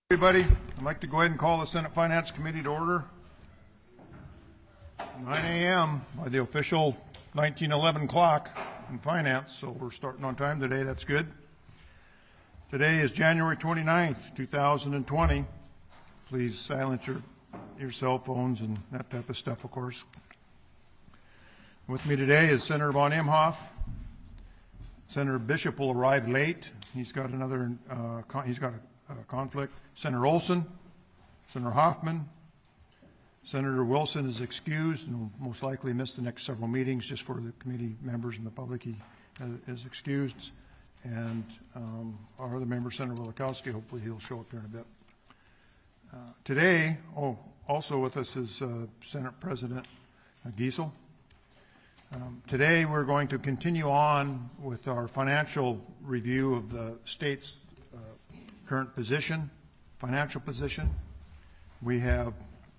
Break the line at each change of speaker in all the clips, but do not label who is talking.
Everybody, I'd like to go ahead and call the Senate Finance Committee to order. 9 a.m. by the official 1911 clock in finance, so we're starting on time today. That's good. Today is January 29th, 2020. Please silence your cell phones and that type of stuff, of course. With me today is Senator von Imhoff. Senator Bishop will arrive late. He's got a conflict. Senator Olson, Senator Hoffman. Senator Wilson is excused and will most likely miss the next several meetings just for the committee members and the public. He is excused. And our other member, Senator Wielechowski, hopefully he'll show up here in a bit. Today, also with us is Senate President Giesel. Today we're going to continue on with our financial review of the state's current position, financial position. We have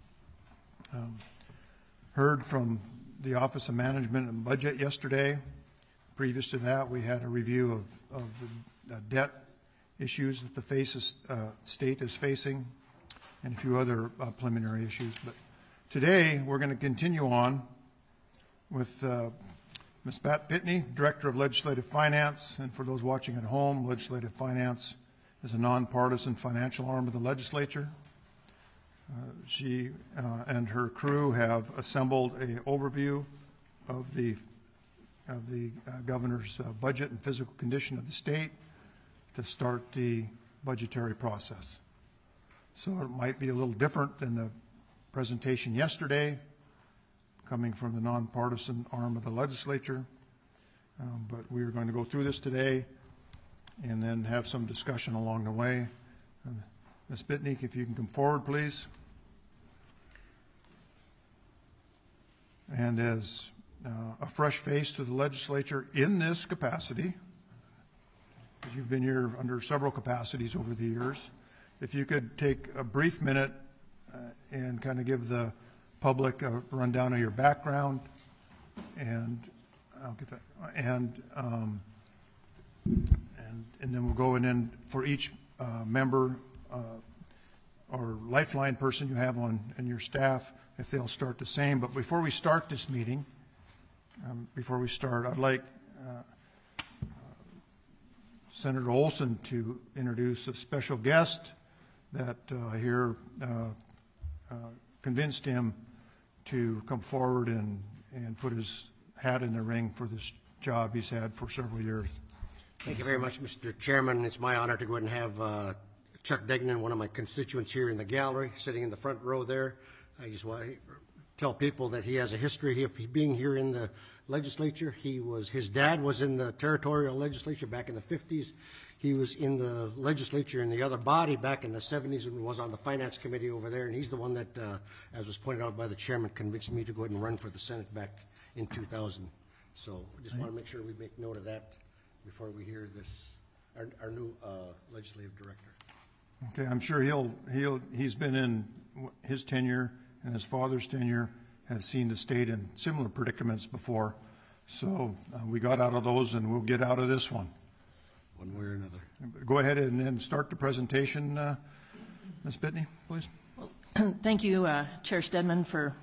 heard from the Office of Management and Budget yesterday. Previous to that, we had a review of the debt issues that the state is facing and a few other preliminary issues. But today, we're going to continue on with Ms. Pat Pitney, Director of Legislative Finance. And for those watching at home, Legislative Finance is a nonpartisan financial arm of the legislature. She and her crew have assembled an overview of the governor's budget and physical condition of the state to start the budgetary process. So it might be a little different than the presentation yesterday, coming from the nonpartisan arm of the legislature. But we are going to go through this today and then have some discussion along the way. Ms. Pitney, if you can come forward, please. And as a fresh face to the legislature in this capacity, because you've been here under several capacities over the years, if you could take a brief minute and kind of give the public a rundown of your background, and I'll get that, and then we'll go in and for each member or lifeline person you have on in your staff, if they'll start the same. But before we start this meeting, I'd like Senator Olson to introduce a special guest that here convinced him to come forward and put his hat in the ring for this job he's had for several years.
Thank you very much, Mr. Chairman. It's my honor to go ahead and have Chuck Degnan, one of my constituents here in the gallery, sitting in the front row there. I just want to tell people that he has a history of being here in the legislature. His dad was in the territorial legislature back in the 50s. He was in the legislature in the other body back in the 70s and was on the finance committee over there. And he's the one that, as was pointed out by the chairman, convinced me to go ahead and run for the Senate back in 2000. So I just want to make sure we make note of that before we hear this, our new legislative director.
Okay, I'm sure he's been in his tenure and his father's tenure has seen the state in similar predicaments before. So we got out of those and we'll get out of this one.
One way or another.
Go ahead and then start the presentation, Ms. Pitney, please.
Well, thank you, Chair Stedman, for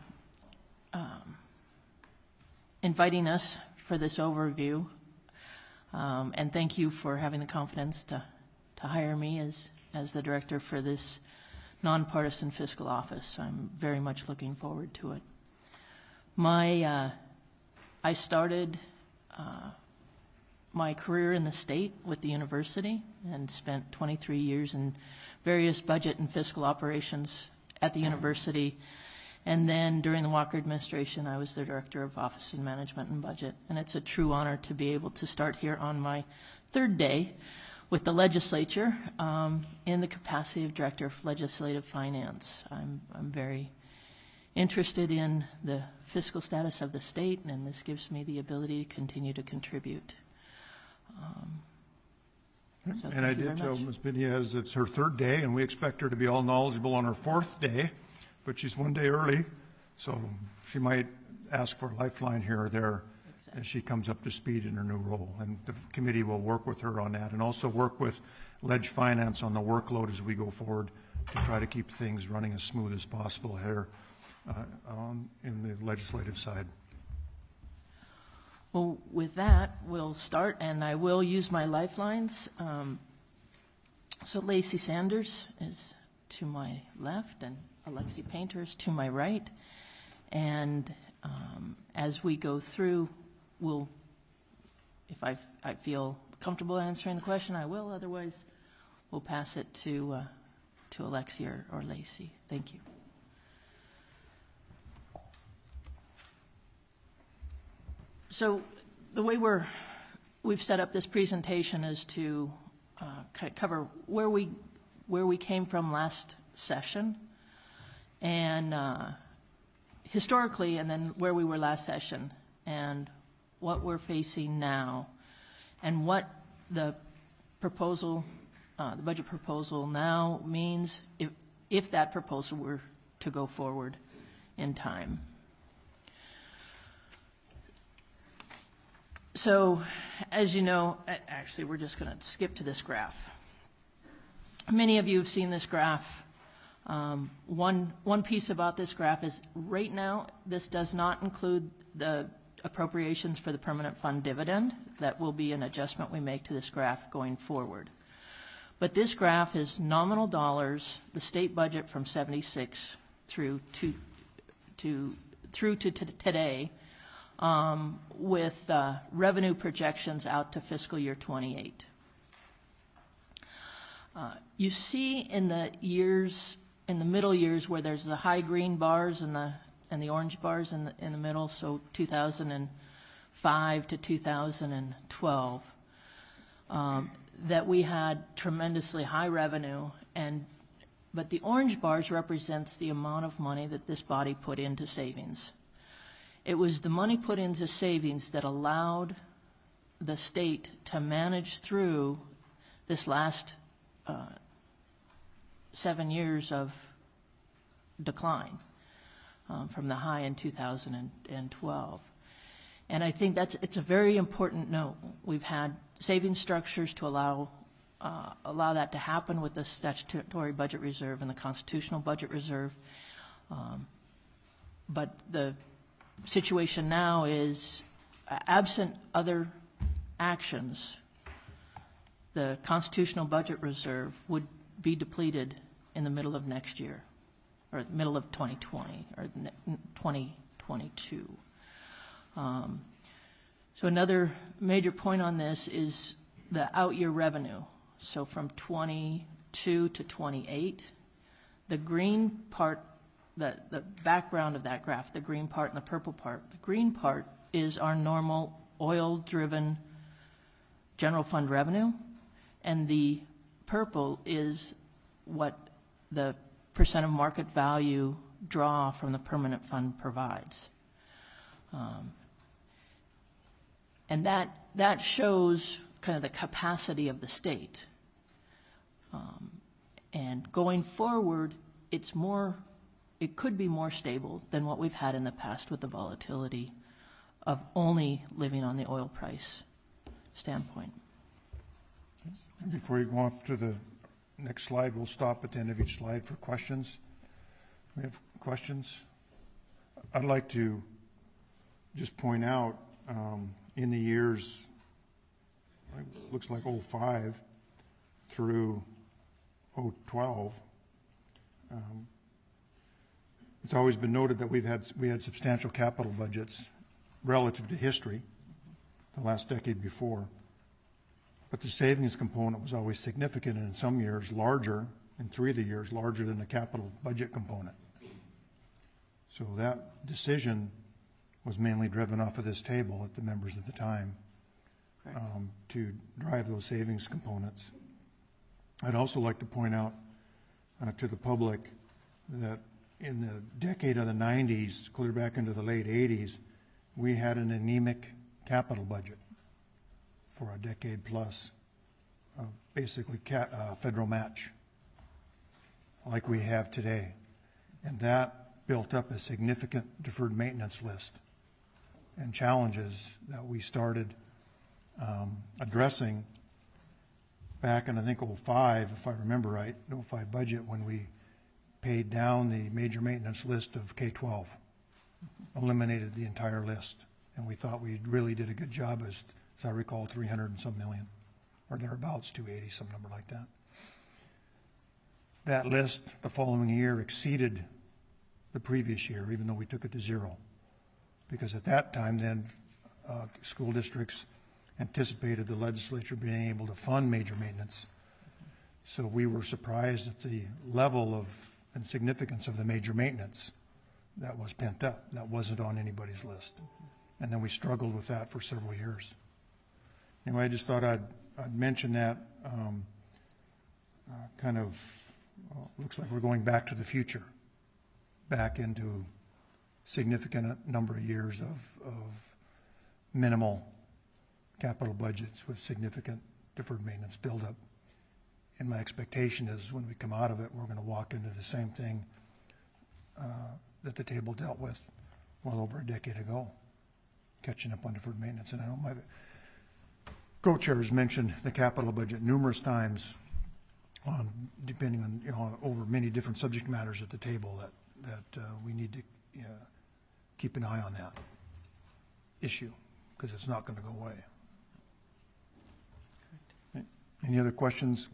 inviting us for this overview. And thank you for having the confidence to hire me as the director for this nonpartisan fiscal office. I'm very much looking forward to it. I started my career in the state with the university and spent 23 years in various budget and fiscal operations at the university. And then during the Walker administration, I was the director of Office of Management and Budget. And it's a true honor to be able to start here on my third day with the legislature in the capacity of Director of Legislative Finance. I'm very interested in the fiscal status of the state, and this gives me the ability to continue to contribute.
And I did tell Ms. Pitney it's her third day, and we expect her to be all knowledgeable on her fourth day, but she's one day early, so she might ask for a lifeline here or there as she comes up to speed in her new role. And the committee will work with her on that and also work with Leg Finance on the workload as we go forward to try to keep things running as smooth as possible here in the legislative side.
Well, with that, we'll start, and I will use my lifelines. So Lacey Sanders is to my left, and Alexi Painter is to my right. And as we go through, if I feel comfortable answering the question, I will. Otherwise, we'll pass it to Alexi or Lacey. Thank you. So the way we've set up this presentation is to cover where we came from last session, and historically, and then where we were last session, and what we're facing now, and what the proposal, the budget proposal now means if that proposal were to go forward in time. So, as you know, actually, we're just going to skip to this graph. Many of you have seen this graph. One piece about this graph is right now, this does not include the appropriations for the permanent fund dividend. That will be an adjustment we make to this graph going forward. But this graph is nominal dollars, the state budget from 76 through to today, with revenue projections out to fiscal year 28. You see in the years, in the middle years, where there's the high green bars and the orange bars in the middle, so 2005 to 2012, that we had tremendously high revenue, but the orange bars represents the amount of money that this body put into savings. It was the money put into savings that allowed the state to manage through this last 7 years of decline from the high in 2012. And I think it's a very important note. We've had savings structures to allow that to happen with the statutory budget reserve and the constitutional budget reserve. But the situation now is, absent other actions, the constitutional budget reserve would be depleted in the middle of next year, or middle of 2020, or 2022. So another major point on this is the out-year revenue. So from 22 to 28, the green part, the background of that graph, the green part and the purple part. The green part is our normal oil-driven general fund revenue, and the purple is what the percent of market value draw from the permanent fund provides. And that shows kind of the capacity of the state. And going forward, it could be more stable than what we've had in the past with the volatility of only living on the oil price standpoint.
Before you go off to the next slide, we'll stop at the end of each slide for questions. We have questions? I'd like to just point out in the years, looks like 05 through 012, it's always been noted that we had substantial capital budgets relative to history the last decade before. But the savings component was always significant, and in some years larger, in 3 of the years larger than the capital budget component. So that decision was mainly driven off of this table at the members at the time to drive those savings components. I'd also like to point out to the public that in the decade of the 90s, clear back into the late 80s, we had an anemic capital budget for a decade plus, basically federal match, like we have today. And that built up a significant deferred maintenance list and challenges that we started addressing back in, I think, 05, if I remember right, 05 budget, when we paid down the major maintenance list of K-12, eliminated the entire list. And we thought we really did a good job, as I recall, 300 and some million, or thereabouts, 280, some number like that. That list the following year exceeded the previous year, even though we took it to zero. Because at that time then, school districts anticipated the legislature being able to fund major maintenance. So we were surprised at the level of and significance of the major maintenance that was pent up. That wasn't on anybody's list. And then we struggled with that for several years. Anyway, I just thought I'd mention that. Looks like we're going back to the future, back into significant number of years of minimal capital budgets with significant deferred maintenance buildup. And my expectation is when we come out of it, we're going to walk into the same thing that the table dealt with well over a decade ago, catching up on deferred maintenance. And I know my co-chairs mentioned the capital budget numerous times, depending on over many different subject matters at the table, that we need to keep an eye on that issue because it's not going to go away. Any other questions?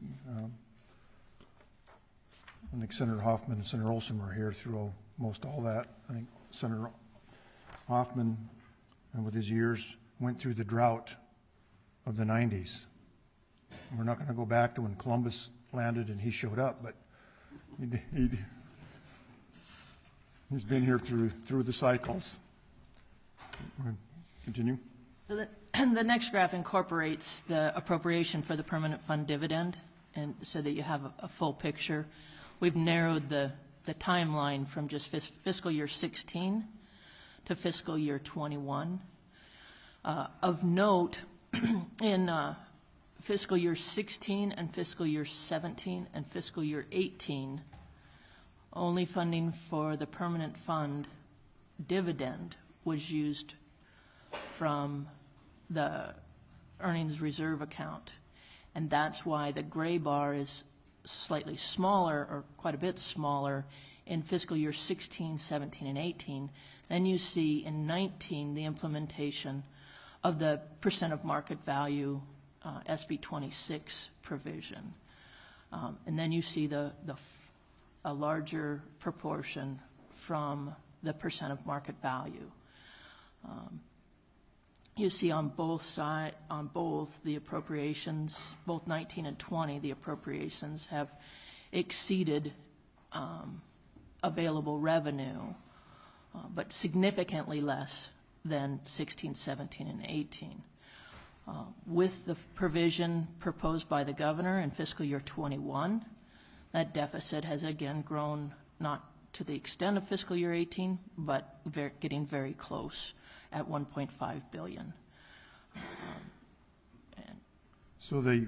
I think Senator Hoffman and Senator Olson were here through most all that. I think Senator Hoffman, and with his years, went through the drought of the 90s. We're not going to go back to when Columbus landed and he showed up, but he's been here through the cycles. Continue.
So the next graph incorporates the appropriation for the permanent fund dividend, and so that you have a full picture. We've narrowed the timeline from just fiscal year 16 to fiscal year 21. Of note, in fiscal year 16 and fiscal year 17 and fiscal year 18, only funding for the permanent fund dividend was used from the earnings reserve account. And that's why the gray bar is slightly smaller, or quite a bit smaller, in fiscal year 16, 17, and 18. Then you see in 19 the implementation of the percent of market value SB 26 provision. And then you see a larger proportion from the percent of market value. You see on both the appropriations, both 19 and 20, the appropriations have exceeded available revenue, but significantly less than 16, 17, and 18. With the provision proposed by the governor in fiscal year 21, that deficit has again grown, not to the extent of fiscal year 18, but getting very close at $1.5 billion.
So the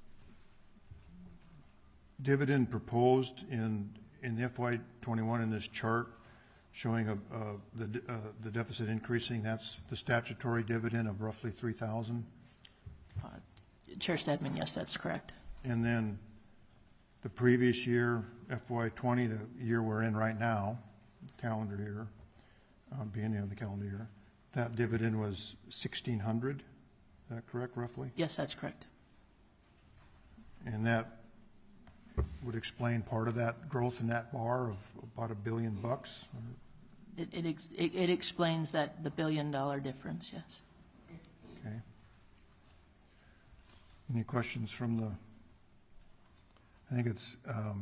dividend proposed in FY21 in this chart showing the deficit increasing, that's the statutory dividend of roughly $3,000.
Chair Stedman, yes, that's correct.
And then the previous year, FY20, the year we're in right now, calendar year, beginning of the calendar year, that dividend was $1,600. Is that correct, roughly?
Yes, that's correct.
And that would explain part of that growth in that bar of about $1 billion.
It explains that the $1 billion difference, yes.
Okay. Any questions from the? I think it's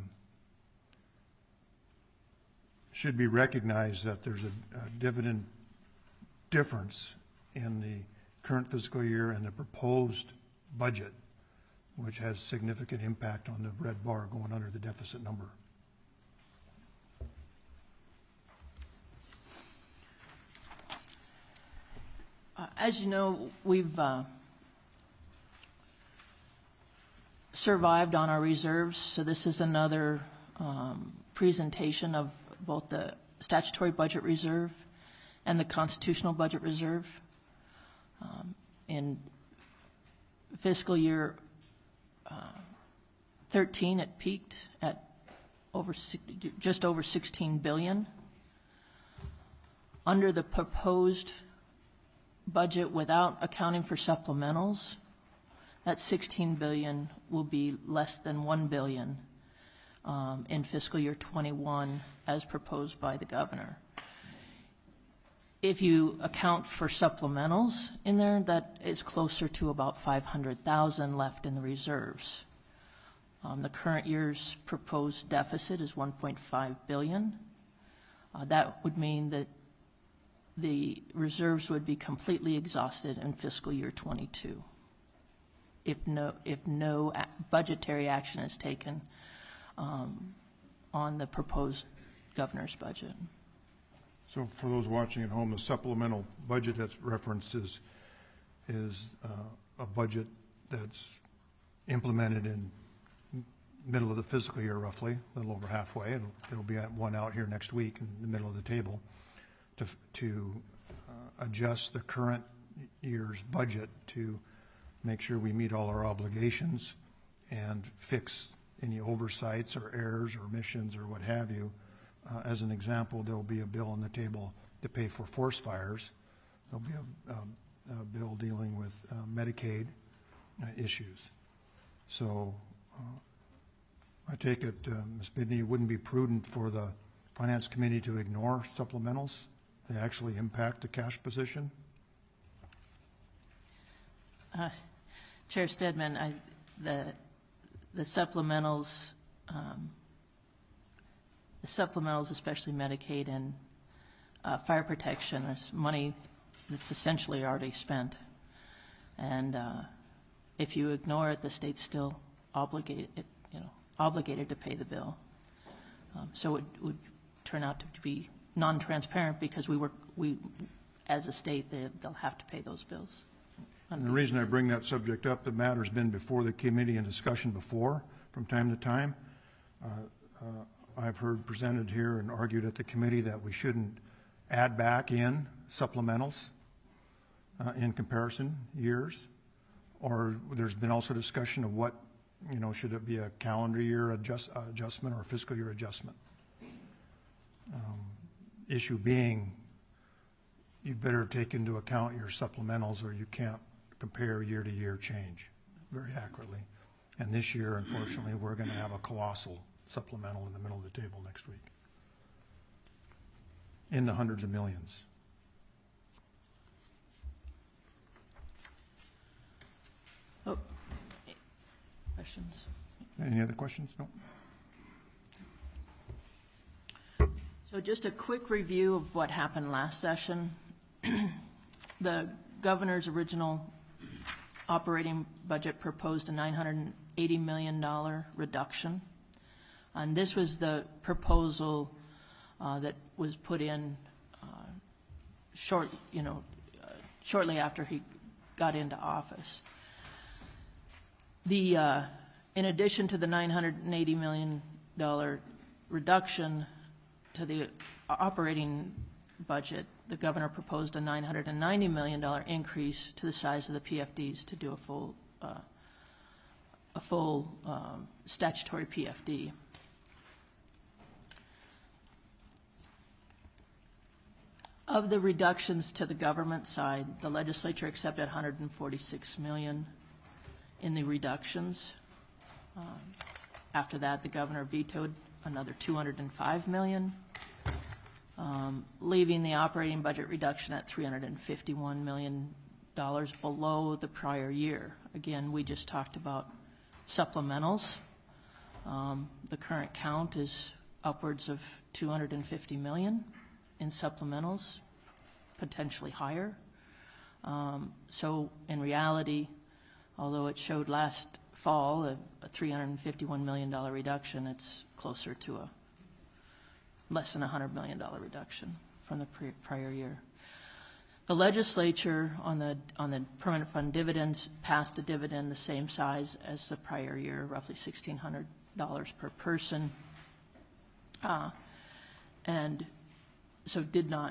should be recognized that there's a dividend difference in the current fiscal year and the proposed budget, which has significant impact on the red bar going under the deficit number.
As you know, we've survived on our reserves, so this is another presentation of both the statutory budget reserve and the constitutional budget reserve. In fiscal year 13, it peaked at just over 16 billion. Under the proposed budget without accounting for supplementals, that 16 billion will be less than 1 billion in fiscal year 21 as proposed by the governor. If you account for supplementals in there, that is closer to about 500,000 left in the reserves. The current year's proposed deficit is 1.5 billion. That would mean that the reserves would be completely exhausted in fiscal year 22 if no budgetary action is taken on the proposed governor's budget.
So for those watching at home, the supplemental budget that's referenced is a budget that's implemented in middle of the fiscal year, roughly, a little over halfway, and there'll be one out here next week in the middle of the table to adjust the current year's budget to make sure we meet all our obligations and fix any oversights or errors or omissions or what have you. As an example, there'll be a bill on the table to pay for forest fires. There'll be a bill dealing with Medicaid issues. So I take it, Ms. Bidney, it wouldn't be prudent for the Finance Committee to ignore supplementals. They actually impact the cash position.
Chair Stedman, the supplementals, especially Medicaid and fire protection, is money that's essentially already spent. And if you ignore it, the state's still obligated to pay the bill. So it would turn out to be non-transparent because we as a state, they'll have to pay those bills.
And the reason I bring that subject up, the matter's been before the committee in discussion before, from time to time. I've heard presented here and argued at the committee that we shouldn't add back in supplementals in comparison years. Or there's been also discussion of what, should it be a calendar year adjustment or a fiscal year adjustment? Issue being, you better take into account your supplementals or you can't compare year-to-year change very accurately. And this year, unfortunately, we're going to have a colossal supplemental in the middle of the table next week in the hundreds of millions.
Oh, questions?
Any other questions? No.
So just a quick review of what happened last session. The governor's original operating budget proposed a $980 million reduction. And this was the proposal that was put in shortly after he got into office. In addition to the $980 million reduction to the operating budget, the governor proposed a $990 million increase to the size of the PFDs to do a full statutory PFD. Of the reductions to the government side, the legislature accepted $146 million in the reductions. After that, the governor vetoed another $205 million, leaving the operating budget reduction at $351 million below the prior year. Again, we just talked about supplementals. The current count is upwards of $250 million in supplementals, potentially higher. So in reality, although it showed last fall a $351 million reduction, it's closer to a less than $100 million reduction from the prior year. The legislature on the permanent fund dividends passed a dividend the same size as the prior year, roughly $1,600 per person, and so did not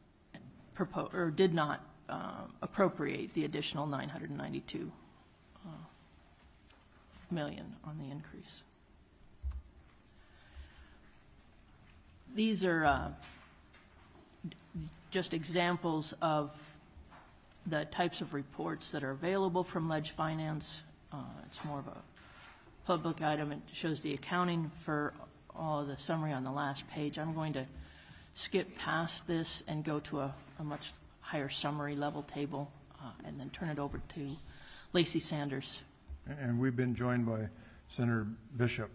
appropriate the additional $992 million on the increase. These are just examples of the types of reports that are available from Ledge Finance. It's more of a public item. It shows the accounting for all of the summary on the last page. I'm going to skip past this and go to a much higher summary level table and then turn it over to Lacey Sanders.
And we've been joined by Senator Bishop.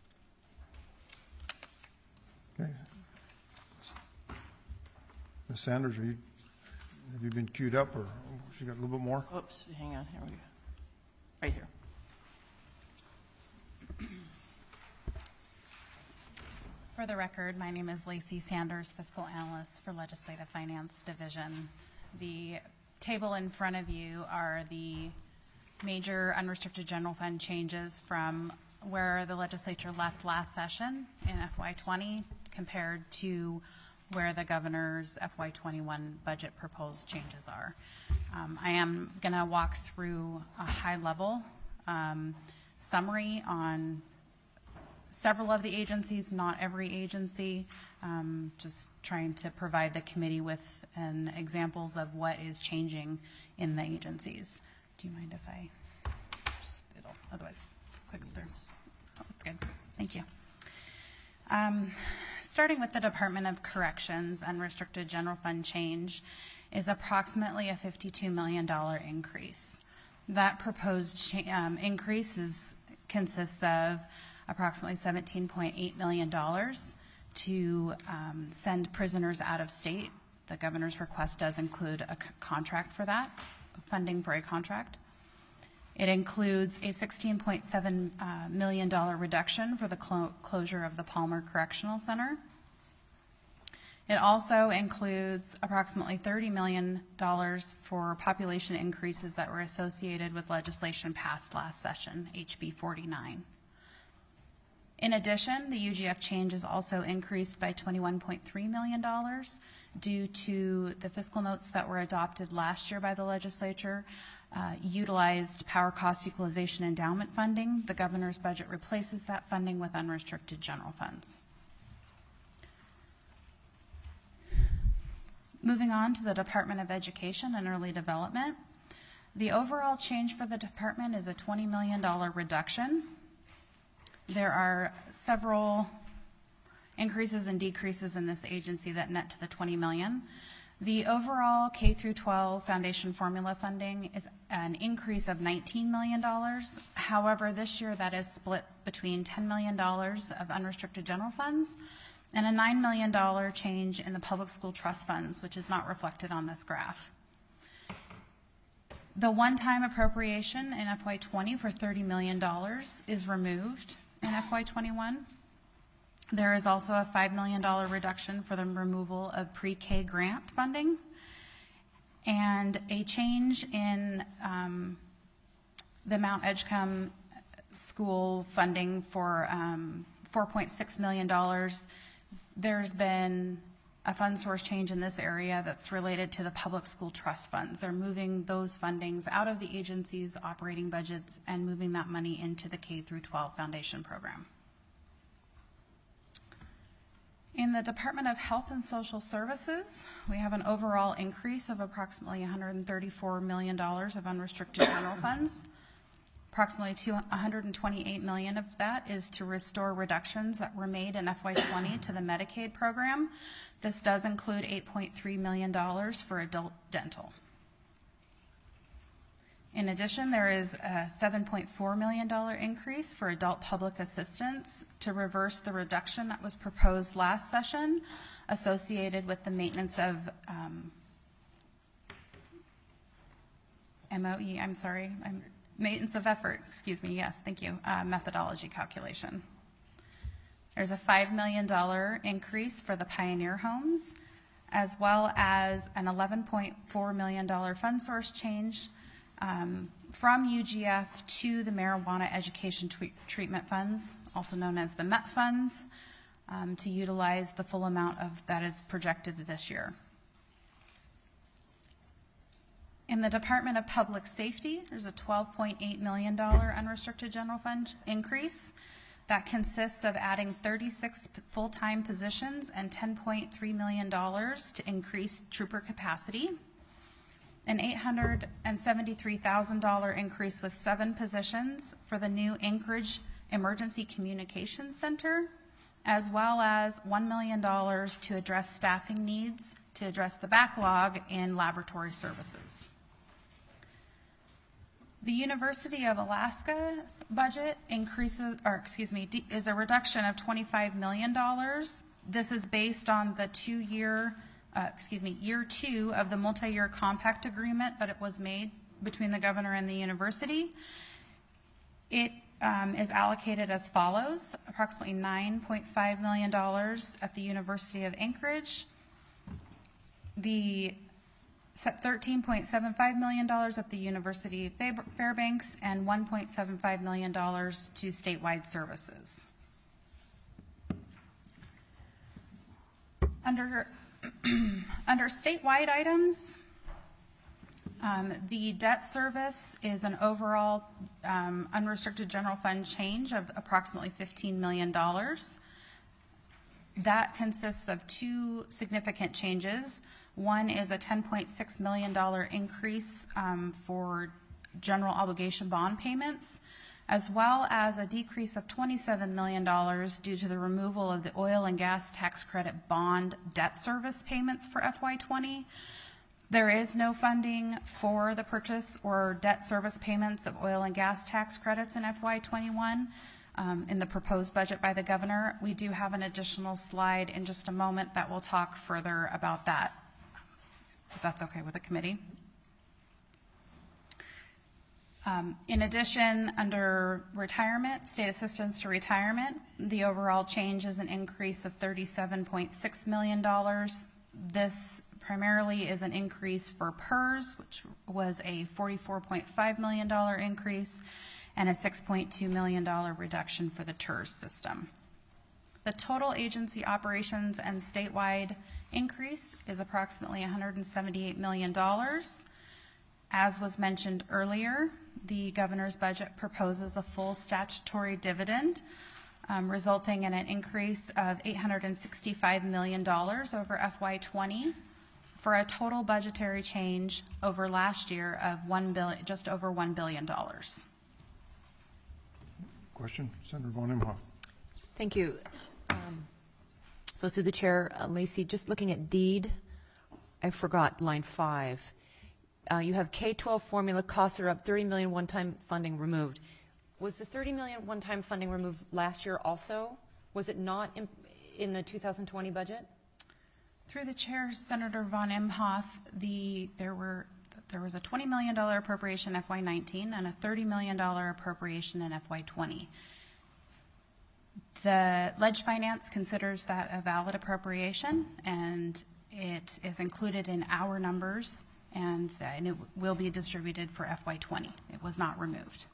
Okay. Ms. Sanders, have you been queued up, or she got a little bit more?
Oops, hang on, here we go. Right here.
For the record, my name is Lacey Sanders, Fiscal Analyst for Legislative Finance Division. The table in front of you are the major unrestricted general fund changes from where the legislature left last session in FY20 compared to where the governor's FY21 budget proposed changes are. I am going to walk through a high-level summary on several of the agencies, not every agency, just trying to provide the committee with examples of what is changing in the agencies. Do you mind if I just, otherwise, quick through. Oh, that's good. Thank you. Starting with the Department of Corrections, unrestricted general fund change is approximately a $52 million increase. That proposed increase consists of approximately $17.8 million to send prisoners out of state. The governor's request does include a contract for that, funding for a contract. It includes a $16.7 million reduction for the closure of the Palmer Correctional Center. It also includes approximately $30 million for population increases that were associated with legislation passed last session, HB 49. In addition, the UGF change is also increased by $21.3 million due to the fiscal notes that were adopted last year by the legislature, utilized power cost equalization endowment funding. The governor's budget replaces that funding with unrestricted general funds. Moving on to the Department of Education and Early Development. The overall change for the department is a $20 million reduction. There are several increases and decreases in this agency that net to the $20 million. The overall K through 12 foundation formula funding is an increase of $19 million. However, this year that is split between $10 million of unrestricted general funds and a $9 million change in the public school trust funds, which is not reflected on this graph. The one-time appropriation in FY20 for $30 million is removed in FY21. There is also a $5 million reduction for the removal of pre-K grant funding and a change in the Mount Edgecombe school funding for $4.6 million. There's been a fund source change in this area that's related to the public school trust funds. They're moving those fundings out of the agency's operating budgets and moving that money into the K through 12 foundation program. In the Department of Health and Social Services, we have an overall increase of approximately $134 million of unrestricted general funds. Approximately $128 million of that is to restore reductions that were made in FY20 to the Medicaid program. This does include $8.3 million for adult dental. In addition, there is a $7.4 million increase for adult public assistance to reverse the reduction that was proposed last session associated with the maintenance of maintenance of effort, excuse me, yes, thank you, methodology calculation. There's a $5 million increase for the Pioneer Homes, as well as an $11.4 million fund source change from UGF to the Marijuana Education Treatment Funds, also known as the MET funds, to utilize the full amount of that is projected this year. In the Department of Public Safety, there's a $12.8 million unrestricted general fund increase. That consists of adding 36 full-time positions and $10.3 million to increase trooper capacity, an $873,000 increase with 7 positions for the new Anchorage Emergency Communications Center, as well as $1 million to address staffing needs to address the backlog in laboratory services. The University of Alaska's budget is a reduction of $25 million. This is based on the year 2 of the multi-year compact agreement that it was made between the governor and the university. It is allocated as follows: approximately $9.5 million at the University of Anchorage, the $13.75 million at the University of Fairbanks, and $1.75 million to statewide services. Under statewide items, the debt service is an overall unrestricted general fund change of approximately $15 million. That consists of 2 significant changes. One is a $10.6 million increase for general obligation bond payments, as well as a decrease of $27 million due to the removal of the oil and gas tax credit bond debt service payments for FY20. There is no funding for the purchase or debt service payments of oil and gas tax credits in FY21 in the proposed budget by the governor. We do have an additional slide in just a moment that will talk further about that, if that's okay with the committee. In addition, under retirement, state assistance to retirement, the overall change is an increase of $37.6 million. This primarily is an increase for PERS, which was a $44.5 million increase, and a $6.2 million reduction for the TERS system. The total agency operations and statewide increase is approximately $178 million. As was mentioned earlier, the governor's budget proposes a full statutory dividend, resulting in an increase of $865 million over FY20, for a total budgetary change over last year of just over $1 billion.
Question, Senator Von Imhoff.
Thank you. So through the chair, Lacey, just looking at deed, I forgot line 5. You have K-12 formula costs are up, 30 million one-time funding removed. Was the 30 million one-time funding removed last year also? Was it not in the 2020 budget?
Through the chair, Senator Von Imhoff, there was a $20 million appropriation FY19 and a $30 million appropriation in FY20. The Ledge Finance considers that a valid appropriation, and it is included in our numbers, and it will be distributed for FY20. It was not removed.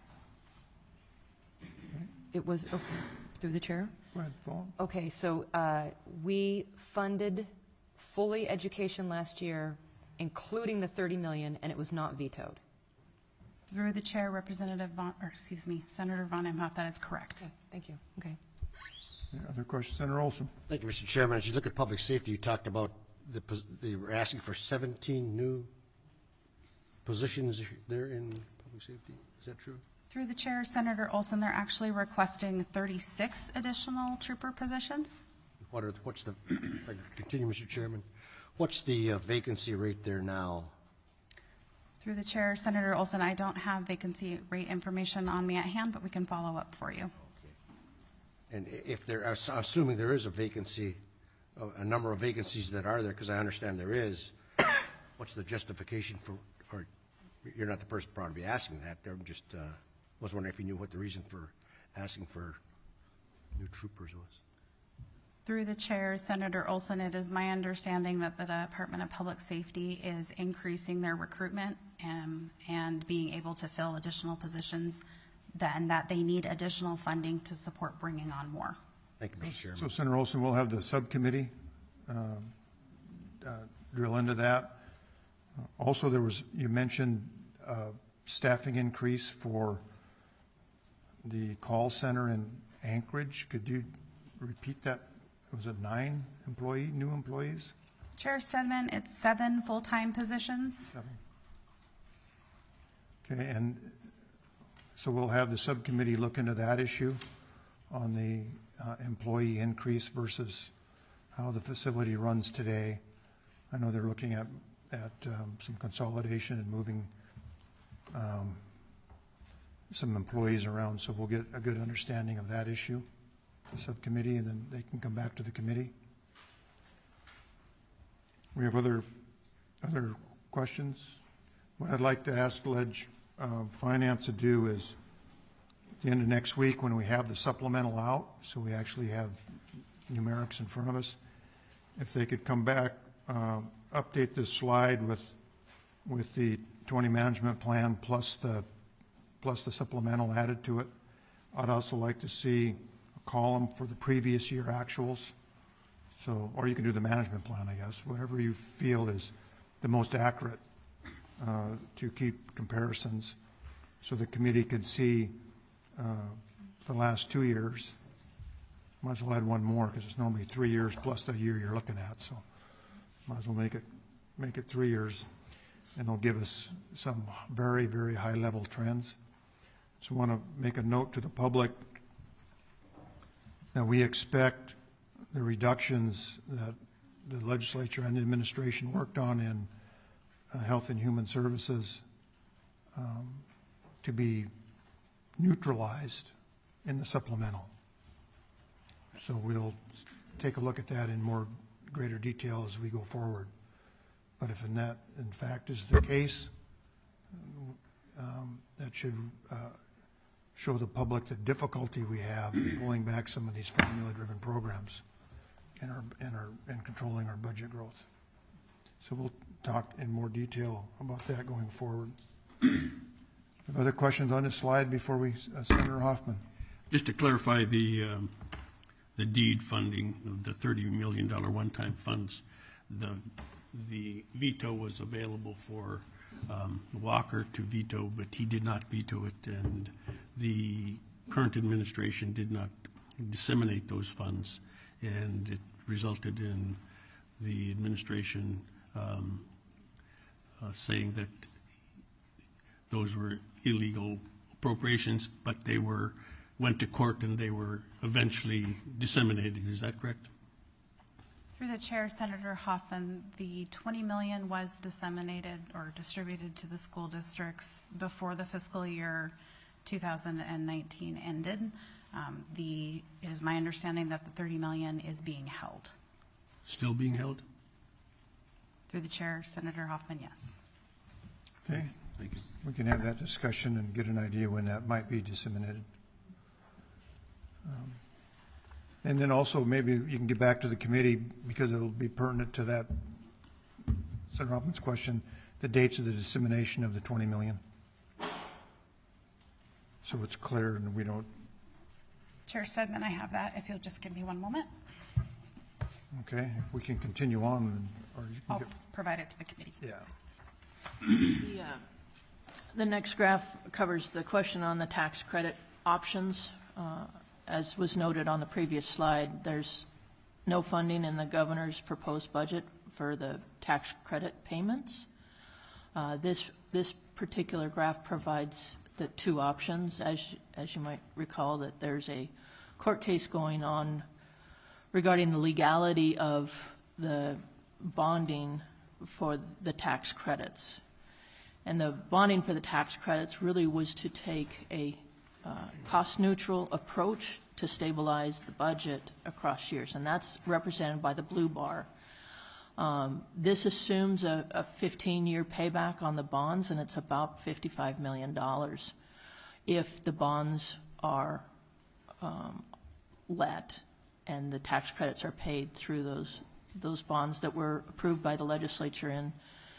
It was, okay, through the chair?
Go ahead, Paul.
Okay, so we funded fully education last year, including the 30 million, and it was not vetoed.
Through the chair, Senator Von Imhoff, that is correct.
Okay, thank you. Okay.
Any other questions, Senator Olson?
Thank you, Mr. Chairman. As you look at public safety, you talked about they were asking for 17 new positions there in public safety. Is that true?
Through the chair, Senator Olson, they're actually requesting 36 additional trooper positions.
What's the, if I could continue, Mr. Chairman, what's the vacancy rate there now?
Through the chair, Senator Olson, I don't have vacancy rate information on me at hand, but we can follow up for you.
Okay. And if there, assuming there is a vacancy, a number of vacancies that are there, because I understand there is, what's the justification for, or you're not the person probably to be asking that, I'm just was wondering if you knew what the reason for asking for new troopers was.
Through the chair, Senator Olson, it is my understanding that the Department of Public Safety is increasing their recruitment and being able to fill additional positions, and that they need additional funding to support bringing on more.
Thank you, Mr. Chairman.
So, Senator Olson, we'll have the subcommittee drill into that. Also, you mentioned staffing increase for the call center Anchorage. Could you repeat that? Was it 9 new employees?
Chair Stedman, it's 7 full-time positions.
Okay, and so we'll have the subcommittee look into that issue on the employee increase versus how the facility runs today. I know they're looking at some consolidation and moving some employees around, so we'll get a good understanding of that issue, the subcommittee, and then they can come back to the committee. We have other questions? What I'd like to ask Finance to do is at the end of next week, when we have the supplemental out, so we actually have numerics in front of us, if they could come back, update this slide with the 20 management plan plus the supplemental added to it. I'd also like to see a column for the previous year actuals. So, or you can do the management plan, I guess, whatever you feel is the most accurate to keep comparisons, so the committee could see the last 2 years. Might as well add one more because it's normally 3 years plus the year you're looking at. So, might as well make it 3 years, and it'll give us some very, very high level trends. So, I want to make a note to the public that we expect the reductions that the legislature and the administration worked on in Health and Human Services to be neutralized in the supplemental. So we'll take a look at that in greater detail as we go forward. But if in fact is the case, that should show the public the difficulty we have in pulling back some of these formula-driven programs and controlling our budget growth. So we'll talk in more detail about that going forward. Have other questions on this slide before we, Senator Hoffman?
Just to clarify the deed funding of the $30 million one-time funds, the veto was available for Walker to veto, but he did not veto it, and the current administration did not disseminate those funds, and it resulted in the administration saying that those were illegal appropriations, but they went to court and they were eventually disseminated. Is that correct?
Through the chair, Senator Hoffman, the $20 million was disseminated or distributed to the school districts before the fiscal year 2019 ended. It is my understanding that the $30 million is being held.
Still being held?
Through the chair, Senator Hoffman, yes.
Okay.
Thank you.
We can have that discussion and get an idea when that might be disseminated. And then also maybe you can get back to the committee, because it'll be pertinent to that, Senator Hoffman's question, the dates of the dissemination of the $20 million. So it's clear and we don't.
Chair Stedman, I have that. If you'll just give me one moment.
Okay, if we can continue on, or you can
I'll provide it to the committee.
Yeah.
The next graph covers the question on the tax credit options. As was noted on the previous slide, there's no funding in the governor's proposed budget for the tax credit payments. This particular graph provides the two options. As you might recall, that there's a court case going on regarding the legality of the bonding for the tax credits. And the bonding for the tax credits really was to take a cost-neutral approach to stabilize the budget across years, and that's represented by the blue bar. This assumes a 15-year payback on the bonds, and it's about $55 million if the bonds are let and the tax credits are paid through those bonds that were approved by the legislature in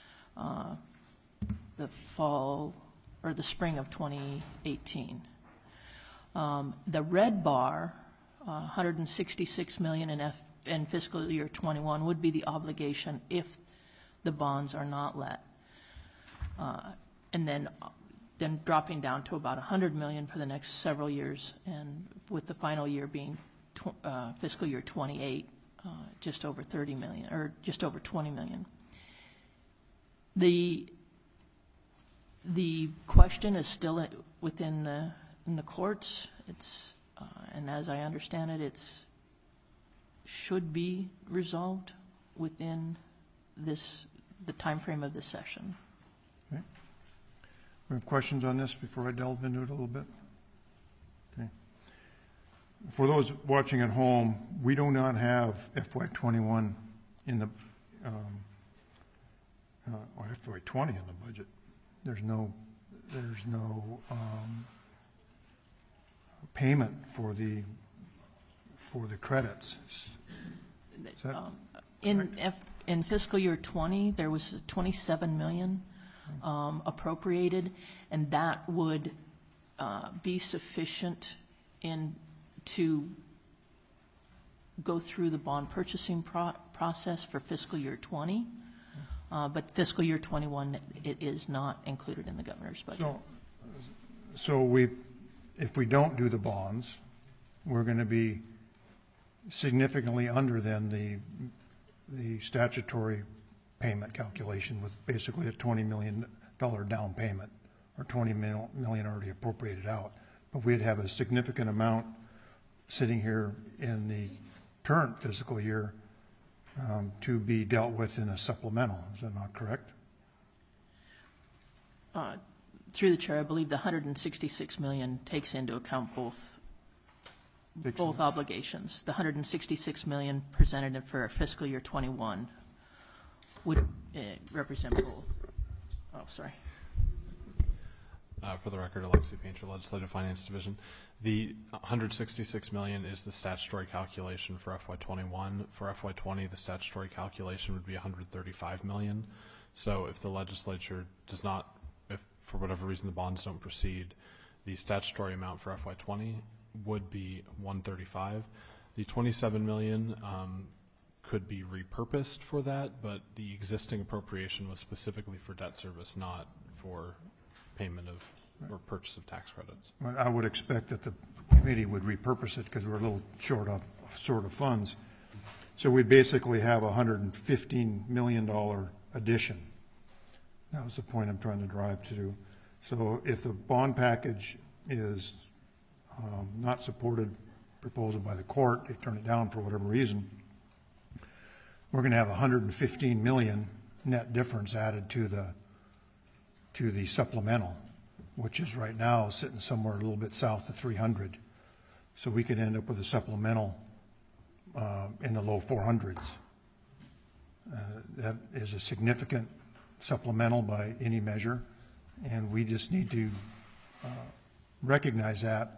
the fall or the spring of 2018. The red bar, $166 million in fiscal year 21, would be the obligation if the bonds are not let. And then then dropping down to about 100 million for the next several years, and with the final year being fiscal year 28, just over 30 million, or just over 20 million. The question is still within the courts. It's and as I understand it, it's should be resolved within the time frame of this session.
Okay. We have questions on this before I delve into it a little bit? Okay. For those watching at home, we do not have FY21 in the or FY20 in the budget. There's no payment for the credits. Is that
In fiscal year 20, there was 27 million appropriated, and that would be sufficient to go through the bond purchasing process for fiscal year 20. But fiscal year 21, it is not included in the governor's budget.
So if we don't do the bonds, we're going to be significantly under then the statutory payment calculation with basically a $20 million down payment, or $20 million already appropriated out. But we'd have a significant amount sitting here in the current fiscal year to be dealt with in a supplemental. Is that not correct?
Through the chair, I believe the 166 million takes into account both obligations. The 166 million presented for fiscal year 21 would represent both. Oh, sorry.
For the record, Alexi Painter, Legislative Finance Division. The 166 million is the statutory calculation for FY21. For FY20, the statutory calculation would be 135 million. So if the legislature does not, if for whatever reason the bonds don't proceed, the statutory amount for FY20 would be 135. The 27 million could be repurposed for that, but the existing appropriation was specifically for debt service, not for payment of or purchase of tax credits.
Well, I would expect that the committee would repurpose it because we're a little short of funds. So we basically have a $115 million addition. That was the point I'm trying to drive to. So if the bond package is not supported, proposed by the court, they turn it down for whatever reason, we're going to have 115 million net difference added to the supplemental, which is right now sitting somewhere a little bit south of 300. So we could end up with a supplemental in the low 400s. That is a significant supplemental by any measure, and we just need to recognize that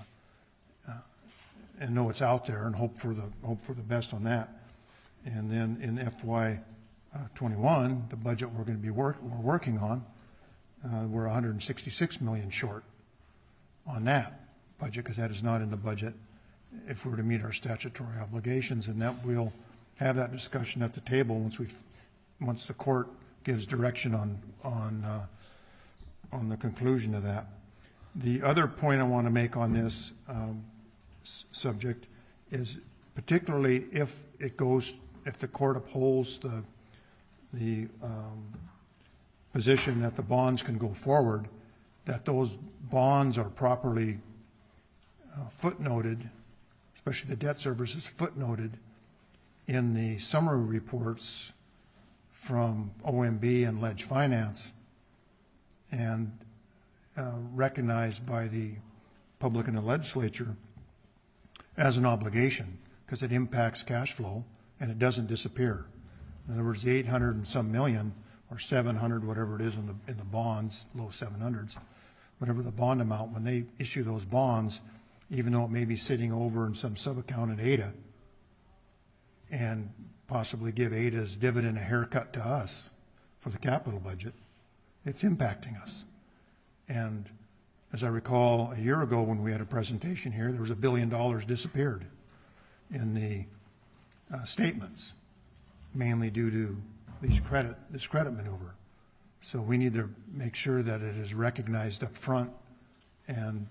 and know it's out there and hope for the best on that. And then in FY21, the budget we're going to be we're working on, we're 166 million short on that budget because that is not in the budget if we're to meet our statutory obligations, and that we'll have that discussion at the table once the court gives direction on the conclusion of that. The other point I want to make on this subject is particularly if the court upholds the position that the bonds can go forward, that those bonds are properly footnoted, especially the debt service is footnoted in the summary reports from OMB and Ledge Finance and recognized by the public and the legislature as an obligation because it impacts cash flow and it doesn't disappear. In other words, the 800 and some million or 700, whatever it is in the bonds, low 700s, whatever the bond amount, when they issue those bonds, even though it may be sitting over in some sub-account in ADA and possibly give ADA's dividend a haircut to us for the capital budget, it's impacting us. And as I recall, a year ago when we had a presentation here, there was $1 billion disappeared in the statements, mainly due to this credit maneuver. So we need to make sure that it is recognized up front, and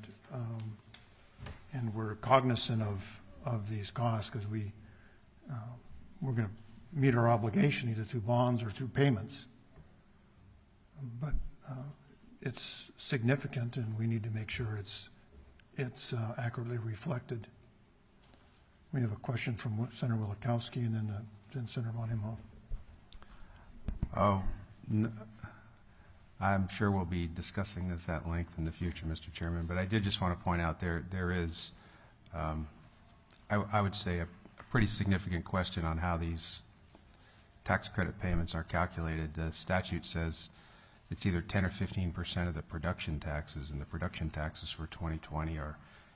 we're cognizant of these costs, because we're going to meet our obligation either through bonds or through payments. But it's significant, and we need to make sure it's accurately reflected. We have a question from Senator Wielechowski, and then Senator Von Imhoff.
I'm sure we'll be discussing this at length in the future, Mr. Chairman, but I did just want to point out there is, I would say, a pretty significant question on how these tax credit payments are calculated. The statute says it's either 10 or 15% of the production taxes, and the production taxes for 2020 are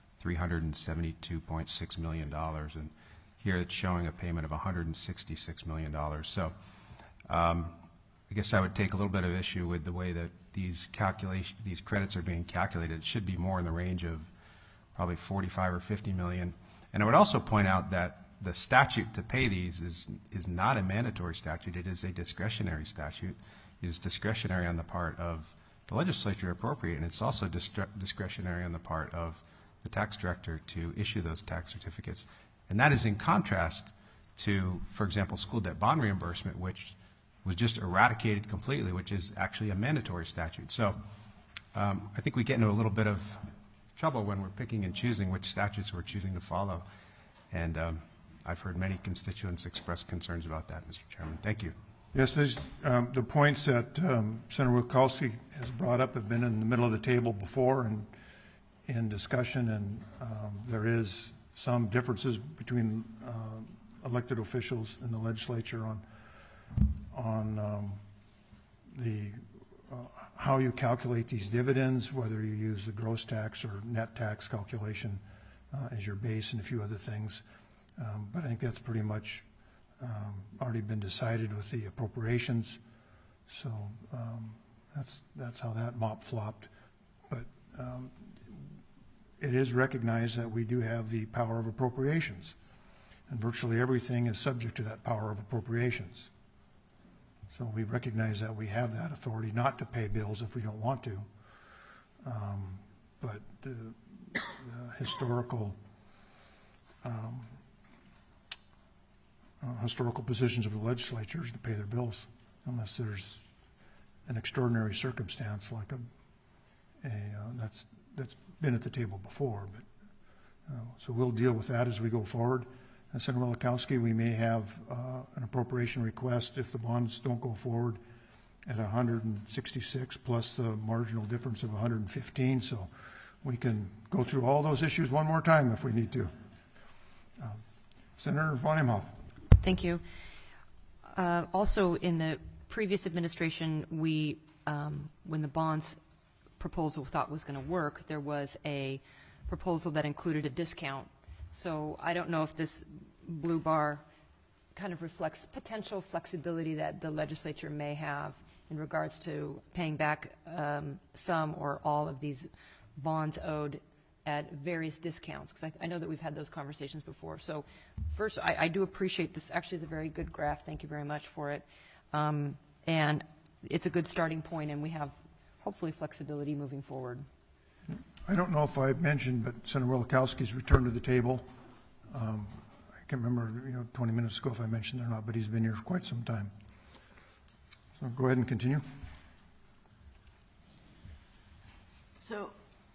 $372.6 million, and here it's showing a payment of $166 million. So I guess I would take a little bit of issue with the way that these credits are being calculated. It should be more in the range of probably 45 or 50 million. And I would also point out that the statute to pay these is not a mandatory statute. It is a discretionary statute. It is discretionary on the part of the legislature to appropriate, and it's also discretionary on the part of the tax director to issue those tax certificates. And that is in contrast to, for example, school debt bond reimbursement, which was just eradicated completely, which is actually a mandatory statute. So I think we get into a little bit of trouble when we're picking and choosing which statutes we're choosing to follow. And I've heard many constituents express concerns about that, Mr. Chairman. Thank you.
Yes, the points that Senator Wielechowski has brought up have been in the middle of the table before and in discussion, and there is some differences between elected officials in the legislature on the how you calculate these dividends, whether you use the gross tax or net tax calculation as your base, and a few other things. But I think that's pretty much already been decided with the appropriations. So that's how that mop flopped. But it is recognized that we do have the power of appropriations, and virtually everything is subject to that power of appropriations. So we recognize that we have that authority not to pay bills if we don't want to. But the historical positions of the legislature is to pay their bills, unless there's an extraordinary circumstance like that's been at the table before. But so we'll deal with that as we go forward. And Senator Wielechowski, we may have an appropriation request if the bonds don't go forward at 166 plus the marginal difference of 115. So we can go through all those issues one more time if we need to. Senator Von Imhoff.
Thank you. Also, in the previous administration, we, when the bonds proposal thought was going to work, there was a proposal that included a discount. So I don't know if this blue bar kind of reflects potential flexibility that the legislature may have in regards to paying back some or all of these bonds owed at various discounts, because I know that we've had those conversations before. So first, I do appreciate this. Actually, it's a very good graph. Thank you very much for it. And it's a good starting point, and we have hopefully flexibility moving forward.
I don't know if I mentioned, but Senator Wielechowski's returned to the table. I can't remember, 20 minutes ago if I mentioned it or not, but he's been here for quite some time. So go ahead and continue.
So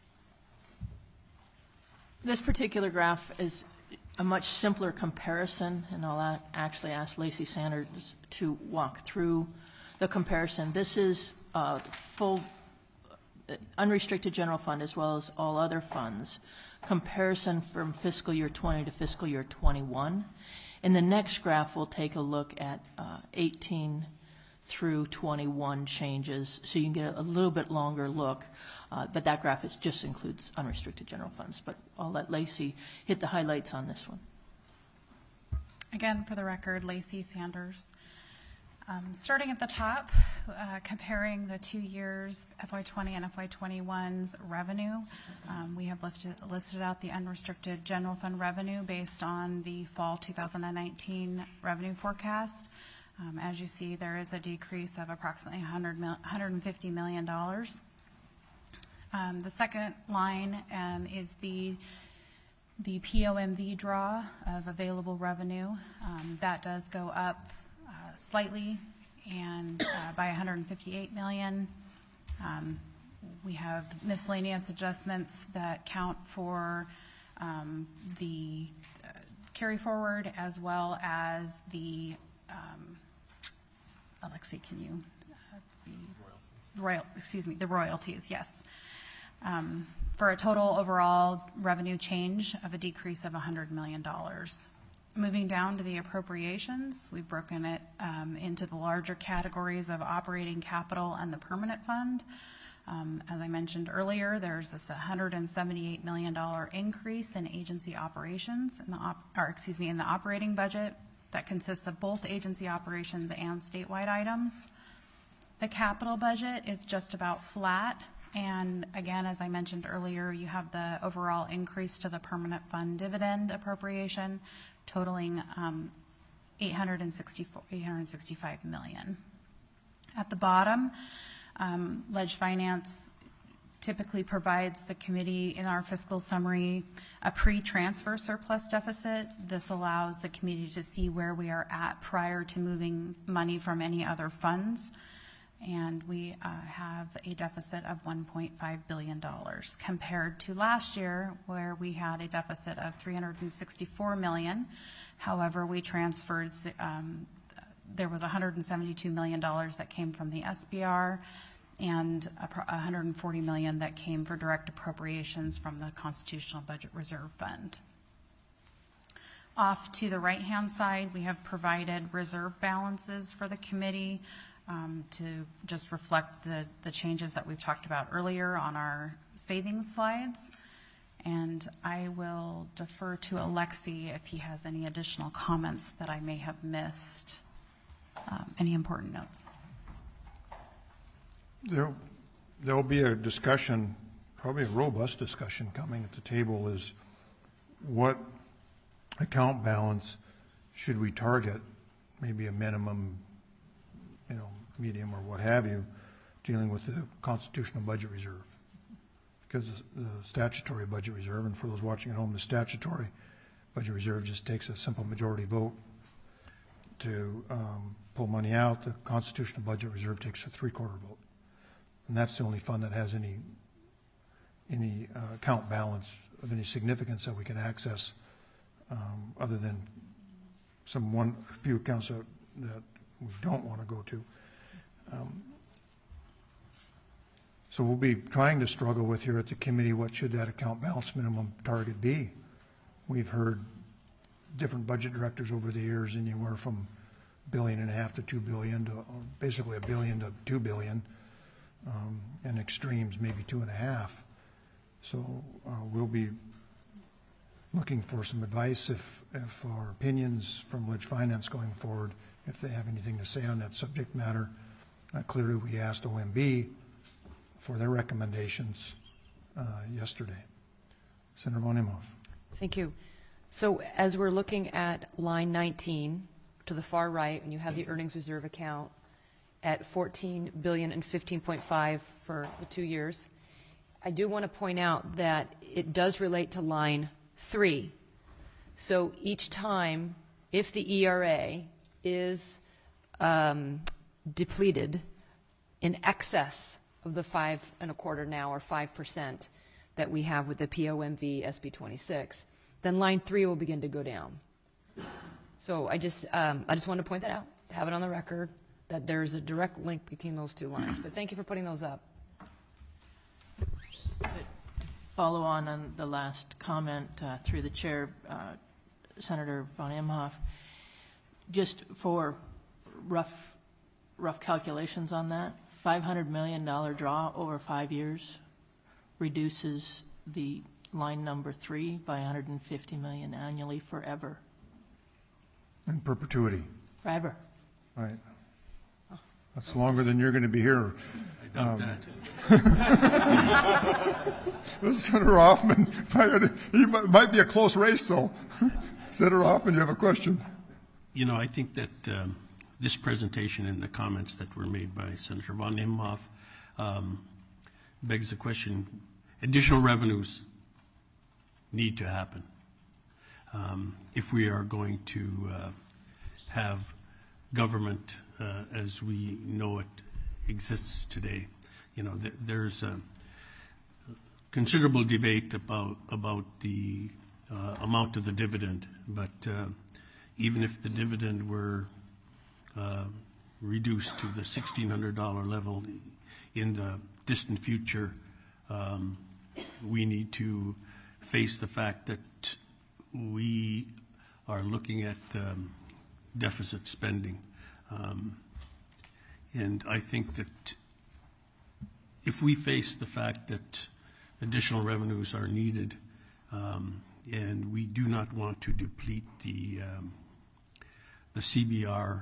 this particular graph is a much simpler comparison, and I'll actually ask Lacey Sanders to walk through the comparison. This is full unrestricted general fund as well as all other funds. Comparison from fiscal year 20 to fiscal year 21. In the next graph, we'll take a look at 18 through 21 changes, so you can get a little bit longer look. But that graph just includes unrestricted general funds. But I'll let Lacey hit the highlights on this one.
Again, for the record, Lacey Sanders. Starting at the top, comparing the 2 years, FY20 and FY21's revenue, we have listed out the unrestricted general fund revenue based on the fall 2019 revenue forecast. As you see, there is a decrease of approximately $150 million. The second line is the POMV draw of available revenue. That does go up slightly and by $158 million. We have miscellaneous adjustments that count for the carry forward as well as the Alexi, can you the royalties, yes. For a total overall revenue change of a decrease of $100 million. Moving down to the appropriations, we've broken it into the larger categories of operating capital and the permanent fund. As I mentioned earlier, there's this $178 million increase in agency operations in the operating budget that consists of both agency operations and statewide items. The capital budget is just about flat. And again, as I mentioned earlier, you have the overall increase to the permanent fund dividend appropriation totaling $865 million. At the bottom, Ledge Finance typically provides the committee in our fiscal summary a pre-transfer surplus deficit. This allows the committee to see where we are at prior to moving money from any other funds. And we have a deficit of $1.5 billion compared to last year where we had a deficit of $364 million. However, we transferred, there was $172 million that came from the SBR and $140 million that came for direct appropriations from the Constitutional Budget Reserve Fund. Off to the right-hand side, we have provided reserve balances for the committee to just reflect the changes that we've talked about earlier on our savings slides. And I will defer to Alexi if he has any additional comments that I may have missed, any important notes.
There'll be a discussion, probably a robust discussion coming at the table, is what account balance should we target, maybe a minimum, medium or what have you, dealing with the Constitutional Budget Reserve. Because the statutory budget reserve, and for those watching at home, the statutory budget reserve just takes a simple majority vote to pull money out. The Constitutional Budget Reserve takes a 3/4 vote. And that's the only fund that has any account balance of any significance that we can access, other than a few accounts that we don't want to go to. So we'll be trying to struggle with here at the committee, what should that account balance minimum target be? We've heard different budget directors over the years, anywhere from $1.5 billion to $2 billion to basically $1 billion to $2 billion. And extremes, maybe 2.5. So we'll be looking for some advice if our opinions from Ledge Finance going forward, if they have anything to say on that subject matter. Clearly, we asked OMB for their recommendations yesterday. Senator von Imhoff.
Thank you. So as we're looking at line 19 to the far right, and you have the earnings reserve account at $14 billion and 15.5 for the 2 years, I do want to point out that it does relate to line 3. So each time, if the ERA is depleted in excess of the 5.25 now, or 5% that we have with the POMV SB 26, then line 3 will begin to go down. So I just want to point that out, have it on the record, that there's a direct link between those two lines. But thank you for putting those up.
Follow on the last comment through the chair, Senator von Imhoff. Just for rough calculations on that, $500 million draw over 5 years reduces the line number 3 by $150 million annually forever.
In perpetuity.
Forever.
Right. That's longer than you're going to be here.
I doubt that.
Senator Hoffman, it might be a close race, though. Senator Hoffman, you have a question?
I think that this presentation and the comments that were made by Senator von Imhoff begs the question, additional revenues need to happen. If we are going to have government as we know it exists today, there's a considerable debate about the amount of the dividend, but even if the dividend were reduced to the $1,600 level in the distant future, we need to face the fact that we are looking at deficit spending. And I think that if we face the fact that additional revenues are needed, and we do not want to deplete the CBR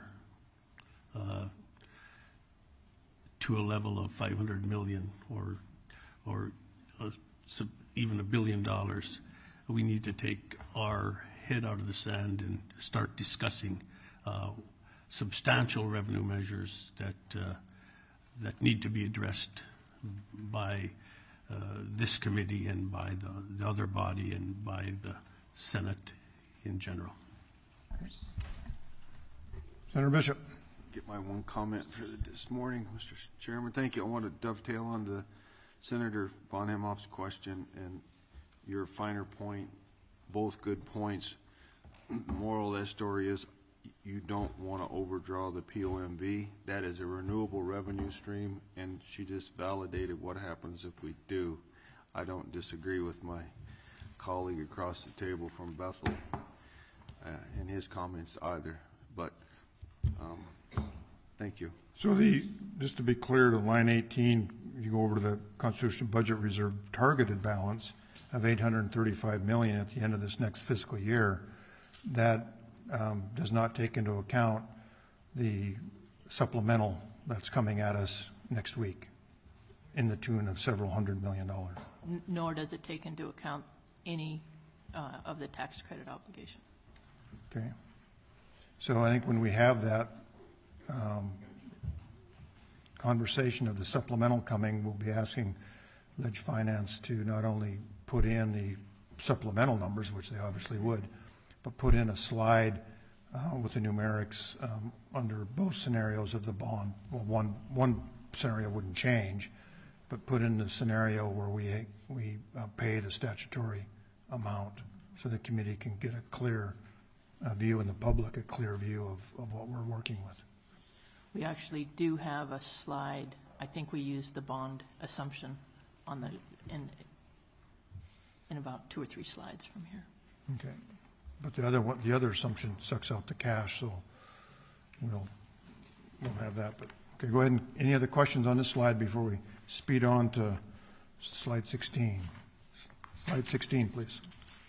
to a level of $500 million or even $1 billion, we need to take our head out of the sand and start discussing substantial revenue measures that need to be addressed by this committee and by the other body and by the Senate in general.
Senator Bishop.
Get my one comment for this morning, Mr. Chairman. Thank you. I want to dovetail on to Senator von Imhoff's question and your finer point, both good points. The moral of that story is you don't want to overdraw the POMV. That is a renewable revenue stream, and she just validated what happens if we do. I don't disagree with my colleague across the table from Bethel in his comments either, but thank you.
So just to be clear, to line 18, you go over to the Constitutional Budget Reserve targeted balance of $835 million at the end of this next fiscal year. That does not take into account the supplemental that's coming at us next week in the tune of several $100 million.
Nor does it take into account any of the tax credit obligation.
Okay. So I think when we have that conversation of the supplemental coming, we'll be asking Ledge Finance to not only put in the supplemental numbers, which they obviously would, but put in a slide with the numerics under both scenarios of the bond. Well, one scenario wouldn't change, but put in the scenario where we pay the statutory amount so the committee can get a clear view and the public a clear view of what we're working with.
We actually do have a slide. I think we used the bond assumption on in about 2 or 3 slides from here.
Okay. But the other assumption sucks out the cash, so we'll have that. But okay, go ahead. And any other questions on this slide before we speed on to slide 16? Slide 16, please.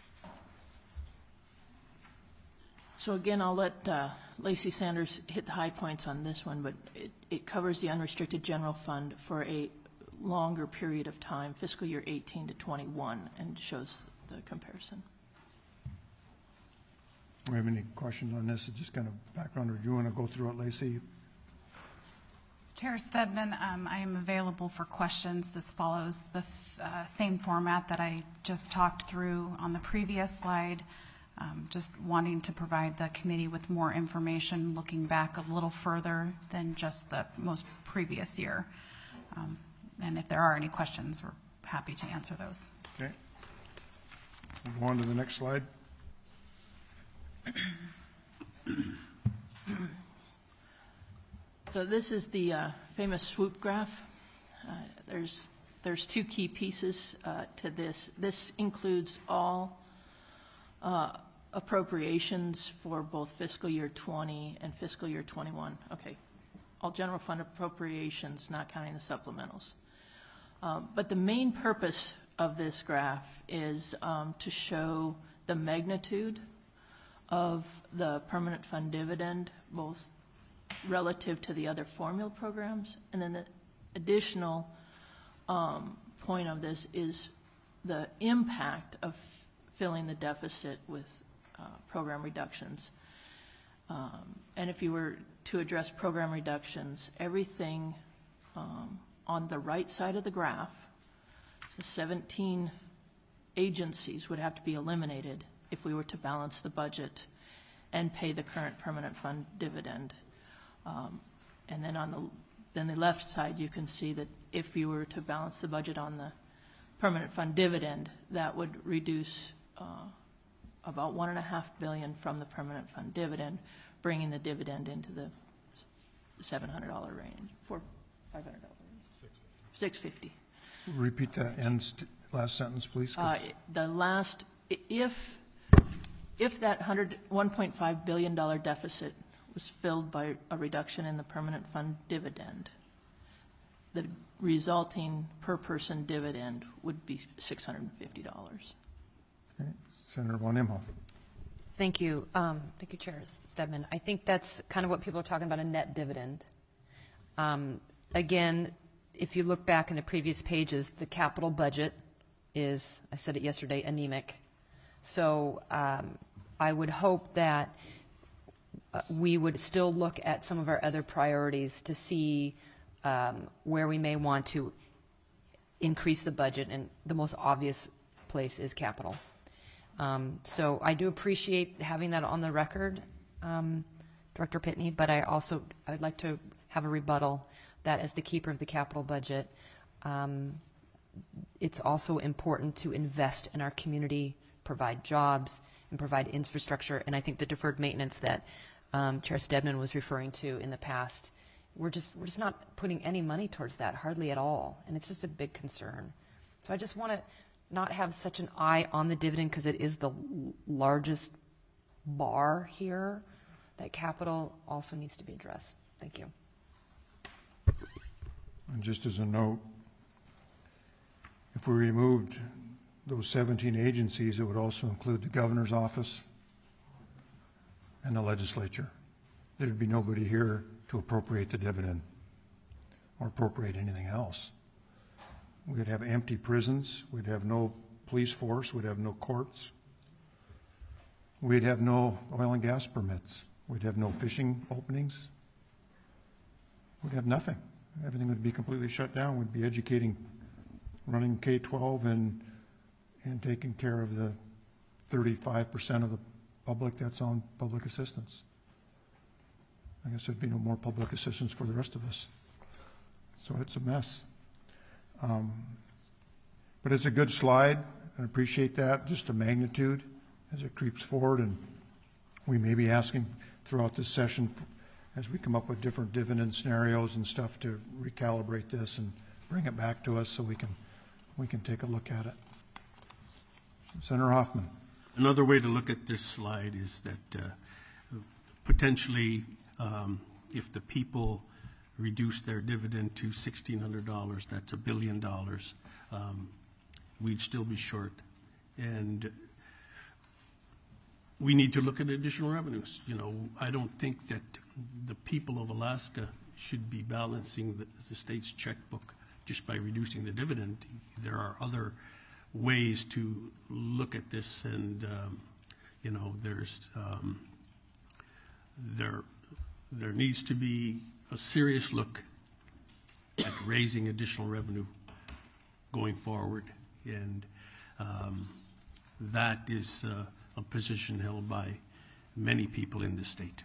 So again, I'll let Lacey Sanders hit the high points on this one, but it covers the unrestricted general fund for a longer period of time, fiscal year 18 to 21, and shows the comparison.
Do we have any questions on this? Just kind of background, or do you want to go through it, Lacey?
Chair Stedman, I am available for questions. This follows the same format that I just talked through on the previous slide. Just wanting to provide the committee with more information, looking back a little further than just the most previous year. And if there are any questions, we're happy to answer those.
Okay. We'll go on to the next slide.
So this is the famous swoop graph. There's 2 key pieces to this. This includes all appropriations for both fiscal year 20 and fiscal year 21. Okay, all general fund appropriations, not counting the supplementals. But the main purpose of this graph is to show the magnitude of the permanent fund dividend, both relative to the other formula programs. And then the additional point of this is the impact of filling the deficit with program reductions. And if you were to address program reductions, everything on the right side of the graph, the 17 agencies would have to be eliminated if we were to balance the budget and pay the current permanent fund dividend. And then on the left side, you can see that if you were to balance the budget on the permanent fund dividend, that would reduce about $1.5 billion from the permanent fund dividend, bringing the dividend into the $700 range, $500 range. $650.
Repeat that last sentence, please.
The last, if that $1.5 billion deficit was filled by a reduction in the permanent fund dividend, the resulting per person dividend would be $650.
Okay. Senator von Imhoff.
Thank you. Thank you, Chair Stedman. I think that's kind of what people are talking about, a net dividend. Again, if you look back in the previous pages, the capital budget is, I said it yesterday, anemic. So I would hope that we would still look at some of our other priorities to see where we may want to increase the budget, and the most obvious place is capital. So I do appreciate having that on the record, Director Pitney, but I'd like to have a rebuttal that as the keeper of the capital budget, it's also important to invest in our community, provide jobs, and provide infrastructure. And I think the deferred maintenance that Chair Stedman was referring to in the past, we're just not putting any money towards that, hardly at all. And it's just a big concern. So I just want to not have such an eye on the dividend, because it is the largest bar here, that capital also needs to be addressed. Thank you.
And just as a note, if we removed those 17 agencies, it would also include the governor's office and the legislature. There'd be nobody here to appropriate the dividend or appropriate anything else. We'd have empty prisons. We'd have no police force. We'd have no courts. We'd have no oil and gas permits. We'd have no fishing openings. We'd have nothing. Everything would be completely shut down. We'd be educating, running K-12 and taking care of the 35% of the public that's on public assistance. I guess there'd be no more public assistance for the rest of us. So it's a mess. But it's a good slide. I appreciate that, just the magnitude as it creeps forward. And we may be asking throughout this session, as we come up with different dividend scenarios and stuff, to recalibrate this and bring it back to us so we can take a look at it. Senator Hoffman.
Another way to look at this slide is that potentially if the people reduce their dividend to $1,600, that's $1 billion, we'd still be short. And we need to look at additional revenues. You know, I don't think that the people of Alaska should be balancing the state's checkbook just by reducing the dividend. There are other ways to look at this, and you know, there needs to be a serious look at raising additional revenue going forward, and that is a position held by many people in the state.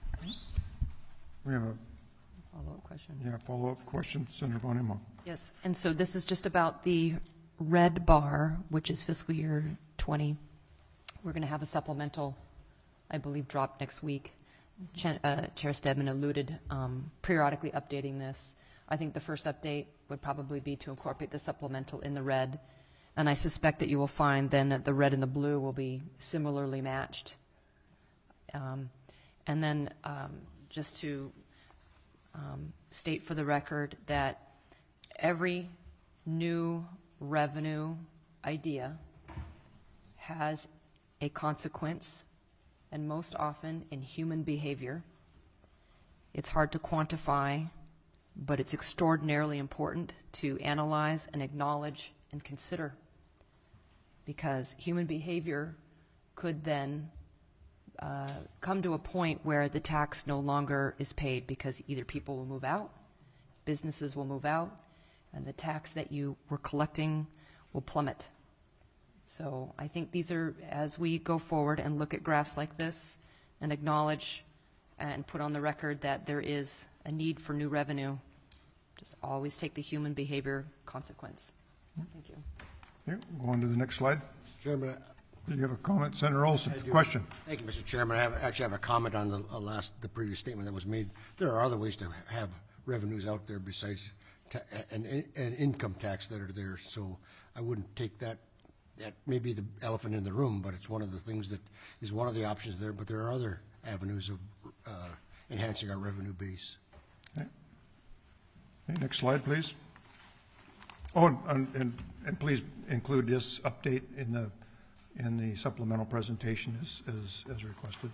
We have a
Follow-up question.
follow-up question, Senator von Imhoff.
Yes, and so this is just about the red bar, which is fiscal year 20. We're going to have a supplemental, I believe, drop next week. Chair Stedman alluded periodically updating this. I think the first update would probably be to incorporate the supplemental in the red, and I suspect that you will find then that the red and the blue will be similarly matched. And then just to state for the record that every new revenue idea has a consequence, and most often in human behavior. It's hard to quantify, but it's extraordinarily important to analyze and acknowledge and consider, because human behavior could then come to a point where the tax no longer is paid because either people will move out, businesses will move out, and the tax that you were collecting will plummet. So I think these are, as we go forward and look at graphs like this and acknowledge and put on the record that there is a need for new revenue, just always take the human behavior consequence. Thank you.
Okay, go on to the next slide.
Mr. Chairman,
Do you have a comment, Senator Olson? Question.
thank you, Mr. Chairman. I actually have a comment on the previous statement that was made. There are other ways to have revenues out there besides an income tax that are there. So I wouldn't take that may be the elephant in the room, but it's one of the things that is one of the options there. But there are other avenues of enhancing our revenue base.
Okay. Okay, next slide, please. Oh, and please include this update in the supplemental presentation as requested.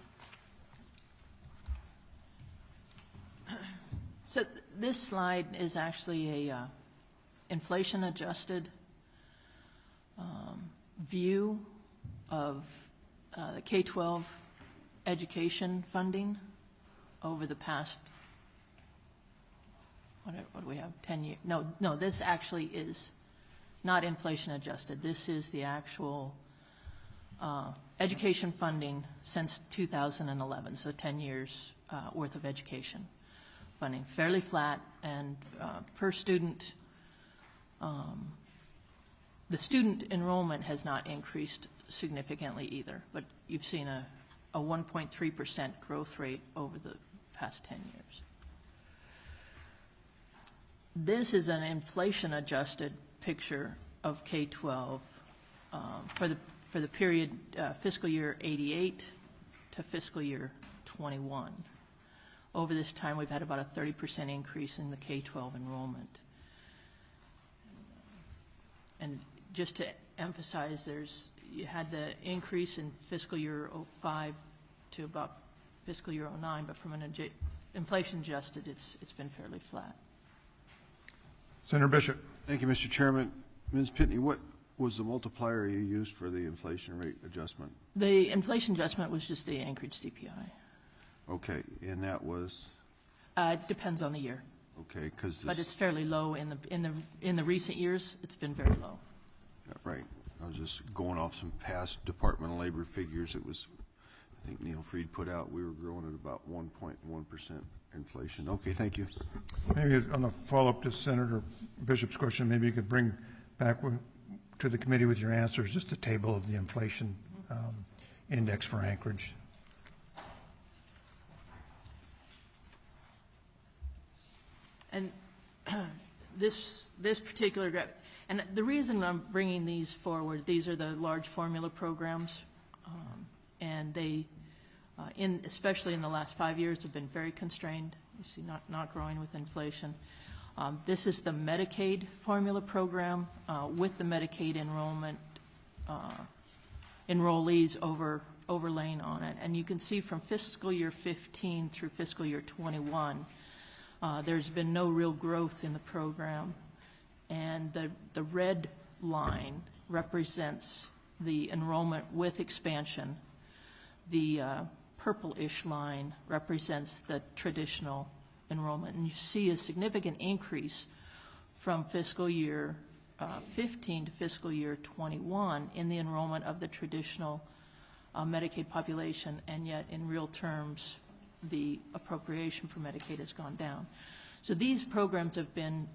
So this slide is actually a inflation-adjusted view of the K-12 education funding over the past, what do we have, 10 years? No, this actually is not inflation-adjusted. This is the actual education funding since 2011, so 10 years worth of education funding. Fairly flat, and per student, the student enrollment has not increased significantly either, but you've seen a 1.3% growth rate over the past 10 years. This is an inflation-adjusted picture of K-12 for the period fiscal year '88 to fiscal year '21. Over this time, we've had about a 30% increase in the K-12 enrollment. And just to emphasize, you had the increase in fiscal year '05 to about fiscal year '09, but from an inflation adjusted, it's been fairly flat.
Senator Bishop.
Thank you, Mr. Chairman. Ms. Pitney, what was the multiplier you used for the inflation rate adjustment?
The inflation adjustment was just the Anchorage CPI.
Okay, and that was?
It depends on the year.
Okay, because
but it's fairly low in the recent years. It's been very low.
Right. I was just going off some past Department of Labor figures. It was, I think Neil Fried put out, we were growing at about 1.1% inflation. Okay, thank you.
Maybe on a follow-up to Senator Bishop's question, maybe you could bring back to the committee with your answers just a table of the inflation index for Anchorage.
And this particular graph, and the reason I'm bringing these forward, these are the large formula programs, and they, especially in the last 5 years, have been very constrained. You see, not growing with inflation. This is the Medicaid formula program with the Medicaid enrollment enrollees overlaying on it, and you can see from fiscal year 15 through fiscal year 21. There's been no real growth in the program, and the red line represents the enrollment with expansion. The purple-ish line represents the traditional enrollment, and you see a significant increase from fiscal year 15 to fiscal year 21 in the enrollment of the traditional Medicaid population, and yet in real terms the appropriation for Medicaid has gone down. So these programs have been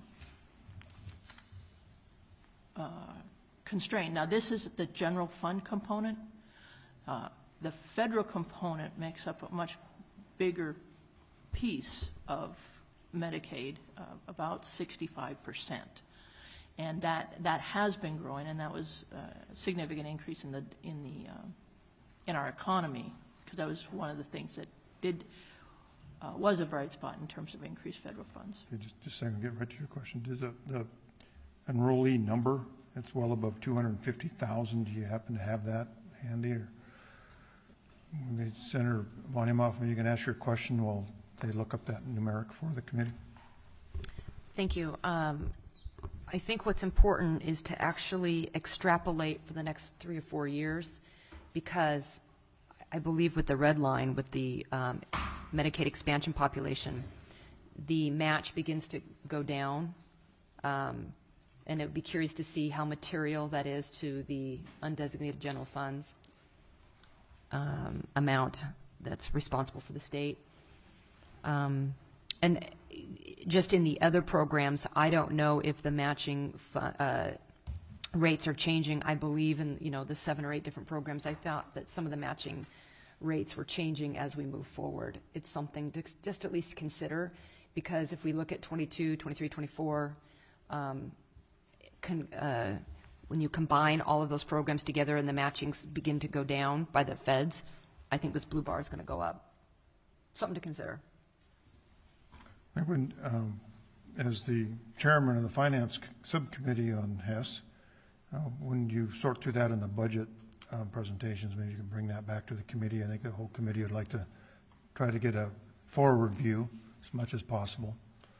constrained. Now this is the general fund component. The federal component makes up a much bigger piece of Medicaid, about 65%. And that has been growing, and that was a significant increase in our economy, because that was one of the things that was a bright spot in terms of increased federal funds.
Okay, just a second, get right to your question. Does the enrollee number, it's well above 250,000, do you happen to have that handy? Or maybe Senator Von Imhoff, maybe you can ask your question while they look up that numeric for the committee.
Thank you. I think what's important is to actually extrapolate for the next 3 or 4 years, because I believe with the red line, with the Medicaid expansion population, the match begins to go down. And it would be curious to see how material that is to the undesignated general funds amount that's responsible for the state. And just in the other programs, I don't know if the matching rates are changing. I believe in the 7 or 8 different programs. I thought that some of the matching rates were changing as we move forward. It's something to just at least consider, because if we look at 22, 23, 24, when you combine all of those programs together and the matchings begin to go down by the feds, I think this blue bar is going to go up. Something to consider.
I would, as the chairman of the finance subcommittee on HES, when you sort through that in the budget presentations, maybe you can bring that back to the committee. I think the whole committee would like to try to get a forward view as much as possible.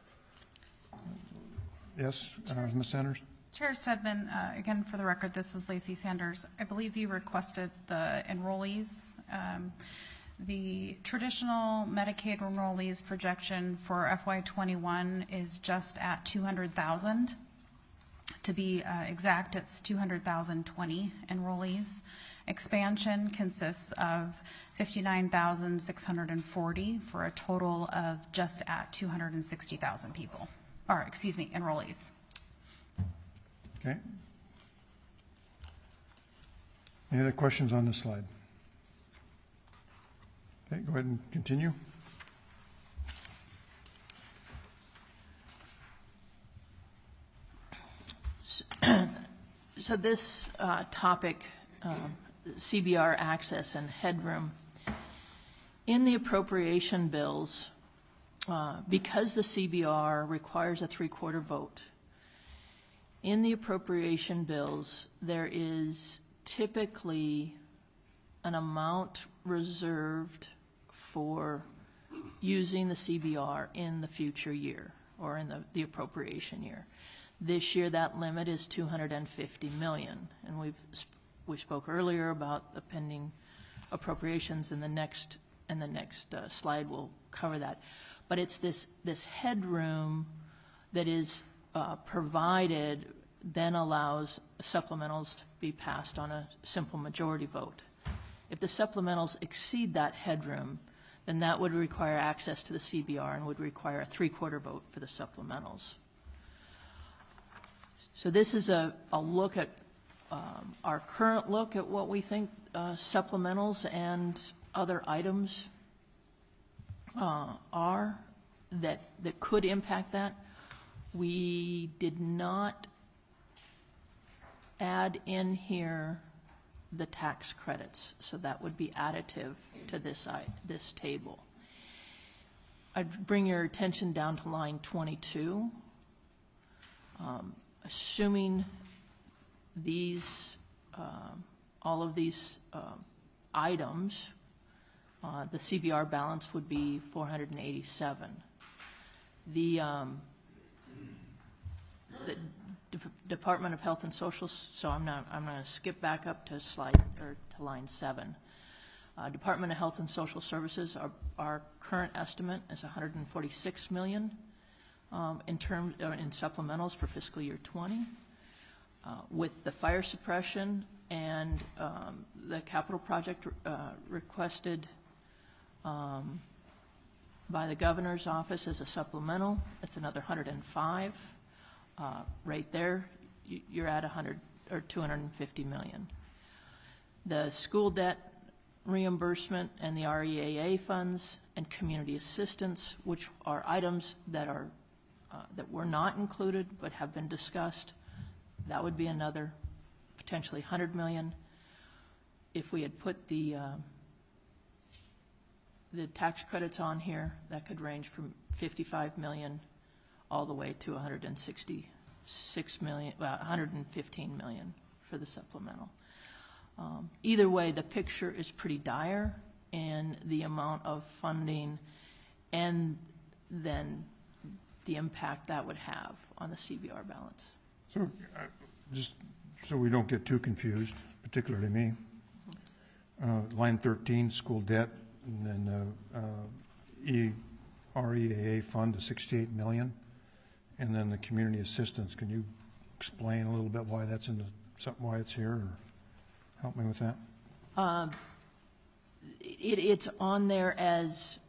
Yes, Ms. Sanders?
Chair Stedman, again, for the record, this is Lacey Sanders. I believe you requested the enrollees. The traditional Medicaid enrollees projection for FY21 is just at 200,000. To be exact, it's 200,020 enrollees. Expansion consists of 59,640 for a total of just at 260,000 people, or excuse me, enrollees.
Okay. Any other questions on this slide? Okay, go ahead and continue.
So this topic, CBR access and headroom, in the appropriation bills, because the CBR requires a 3/4 vote, in the appropriation bills, there is typically an amount reserved for using the CBR in the future year or in the appropriation year. This year, that limit is $250 million, and we spoke earlier about the pending appropriations, and the next slide will cover that. But it's this headroom that is provided, then allows supplementals to be passed on a simple majority vote. If the supplementals exceed that headroom, then that would require access to the CBR and would require a 3/4 vote for the supplementals. So this is a look at our current look at what we think supplementals and other items are that could impact that. We did not add in here the tax credits, so that would be additive to this table. I'd bring your attention down to line 22. Assuming these, all of these items, the CBR balance would be 487. The Department of Health and Social, so I'm going to skip back up to line 7. Department of Health and Social Services, our current estimate is $146 million in supplementals for fiscal year 20. With the fire suppression and the capital project requested by the governor's office as a supplemental, it's another 105. Right there, you're at 250 million. The school debt reimbursement and the REAA funds and community assistance, which are items that were not included but have been discussed, that would be another potentially 100 million. If we had put the tax credits on here, that could range from 55 million all the way to 166 million, 115 million for the supplemental. Either way, the picture is pretty dire in the amount of funding and then the impact that would have on the CBR balance.
So just so we don't get too confused, particularly me, Line 13, school debt, and then REAA fund to 68 million, and then the community assistance. Can you explain a little bit why that's in the, why it's here, or help me with that?
It's on there as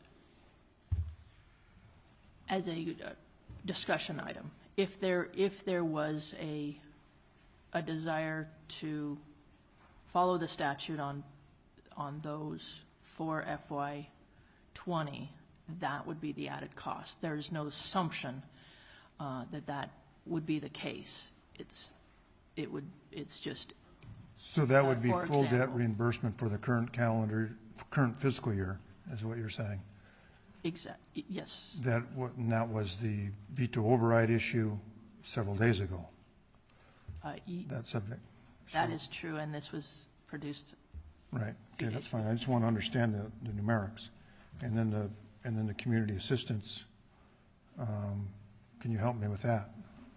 a discussion item. If there was a desire to follow the statute on those for FY20, that would be the added cost. There is no assumption that would be the case. It's just.
So that would be
for
full debt
example.
reimbursement for the current fiscal year, is what you're saying?
Yes.
And that was the veto override issue several days ago, that subject.
That is true, and this was produced.
Right, okay, that's fine. I just want to understand the numerics. And then the community assistance, can you help me with that?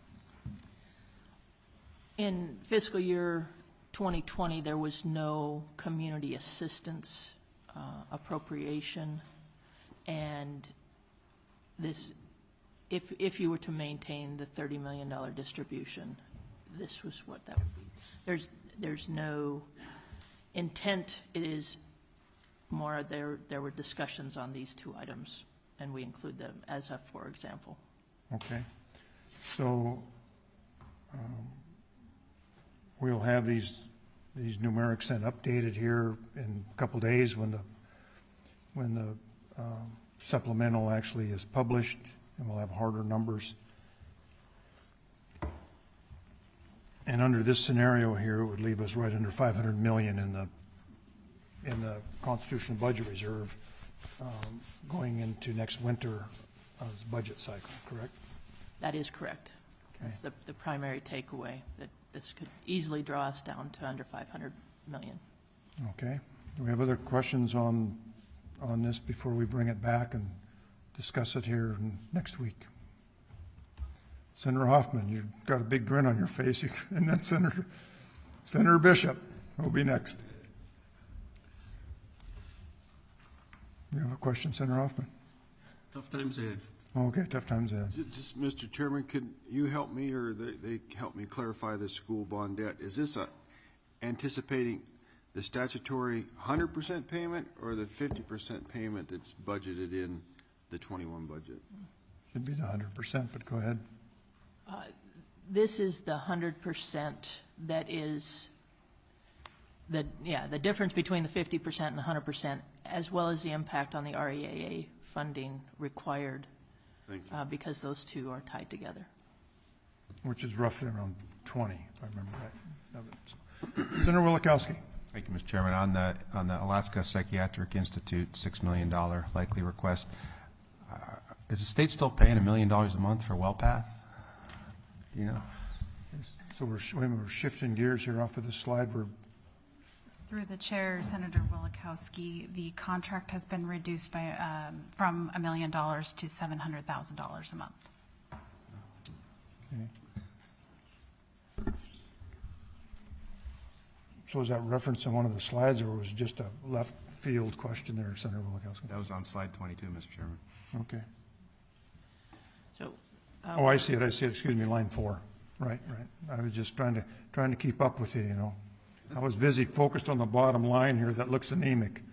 In fiscal year 2020, there was no community assistance appropriation, and this, if you were to maintain the $30 million distribution, this was what that would be. There's no intent. It is more there were discussions on these two items, and we include them as a for example.
Okay, so we'll have these numerics then updated here in a couple days when the supplemental actually is published, and we'll have harder numbers. And under this scenario here, it would leave us right under 500 million in the Constitutional Budget Reserve going into next winter budget cycle, correct?
That is correct.
Okay.
That's the primary takeaway, that this could easily draw us down to under 500 million.
Okay. Do we have other questions on this before we bring it back and discuss it here next week? Senator Hoffman, you've got a big grin on your face, and then Senator Bishop will be next. You have a question, Senator Hoffman?
Tough times ahead.
Okay, tough times ahead.
Just, Mr. Chairman, could you help me, or they help me clarify the school bond debt? Is this anticipating the statutory 100% payment or the 50% payment that's budgeted in the 21 budget?
Should be the 100%, but go ahead.
This is the 100% that is the difference between the 50% and the 100%, as well as the impact on the REAA funding required.
Thank you.
Because those two are tied together.
Which is roughly around 20, if I remember right. Senator Wielechowski.
Thank you, Mr. Chairman. On the Alaska Psychiatric Institute $6 million likely request, is the state still paying $1 million a month for WellPath? You know?
So we're shifting gears here off of this slide.
Through the chair, Senator Wielechowski, the contract has been reduced by from $1 million to $700,000 a month.
Okay. So is that referenced in one of the slides, or was it just a left field question there, Senator Wielechowski?
That was on slide 22, Mr. Chairman.
Okay.
So.
Oh, I see it. Excuse me, line 4. Right. I was just trying to keep up with you, you know. I was busy focused on the bottom line here that looks anemic.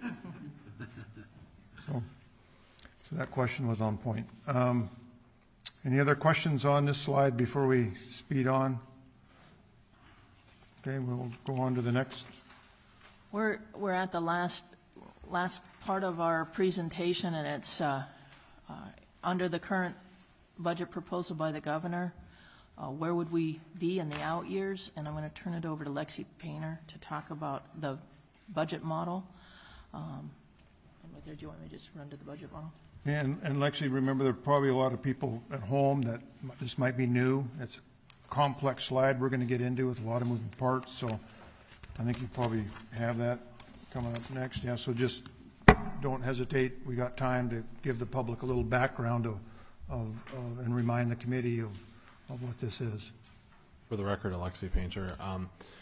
So that question was on point. Any other questions on this slide before we speed on? Okay, we'll go on to the next.
We're at the last part of our presentation, and it's under the current budget proposal by the governor. Where would we be in the out years? And I'm going to turn it over to Lexi Painter to talk about the budget model. And with her, do you want me to just run to the budget model?
Yeah, and Lexi, remember there are probably a lot of people at home that this might be new. It's a complex slide we're going to get into with a lot of moving parts, so I think you probably have that coming up next. Yeah, so just don't hesitate. We got time to give the public a little background and remind the committee of what this is.
For the record, Alexi Painter.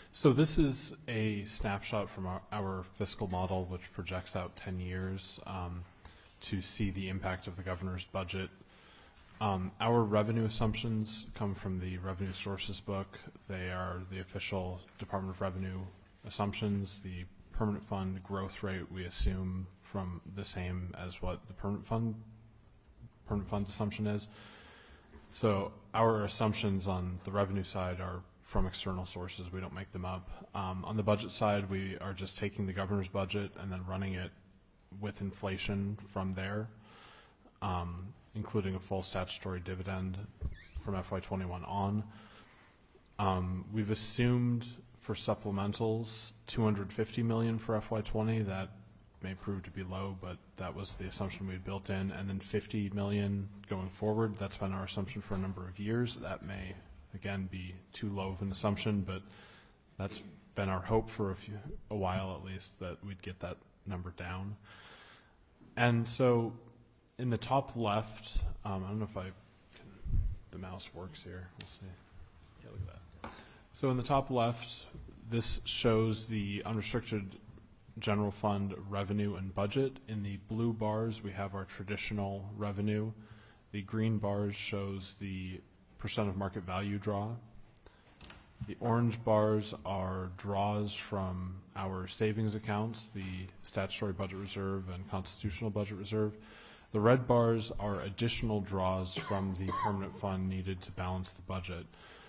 So this is a snapshot from our fiscal model, which projects out 10 years to see the impact of the governor's budget. Our revenue assumptions come from the revenue sources book. They are the official Department of Revenue assumptions. The permanent fund growth rate we assume from the same as what the permanent fund's assumption is. So our assumptions on the revenue side are from external sources. We don't make them up. On the budget side, we are just taking the governor's budget and then running it with inflation from there, including a full statutory dividend from FY21 on. We've assumed for supplementals $250 million for FY20. That may prove to be low, but that was the assumption we had built in. And then $50 million going forward. That's been our assumption for a number of years. That may, again, be too low of an assumption, but that's been our hope for a while at least, that we'd get that number down. And so in the top left, I don't know if the mouse works here. We'll see. Yeah, look at that. So in the top left, this shows the unrestricted general fund revenue and budget. In the blue bars, we have our traditional revenue. The green bars shows the percent of market value draw. The orange bars are draws from our savings accounts, the statutory budget reserve and constitutional budget reserve. The red bars are additional draws from the permanent fund needed to balance the budget.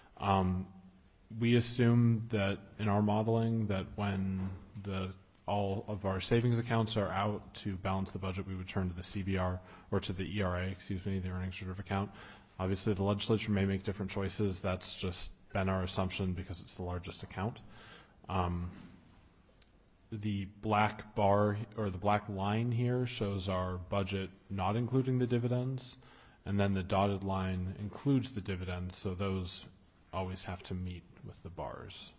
We assume that in our modeling that when all of our savings accounts are out to balance the budget, we would turn to the CBR, or to the ERA, the earnings reserve account. Obviously, the legislature may make different choices. That's just been our assumption because it's the largest account. The black bar, or the black line here, shows our budget not including the dividends, and then the dotted line includes the dividends, so those always have to meet with the bars.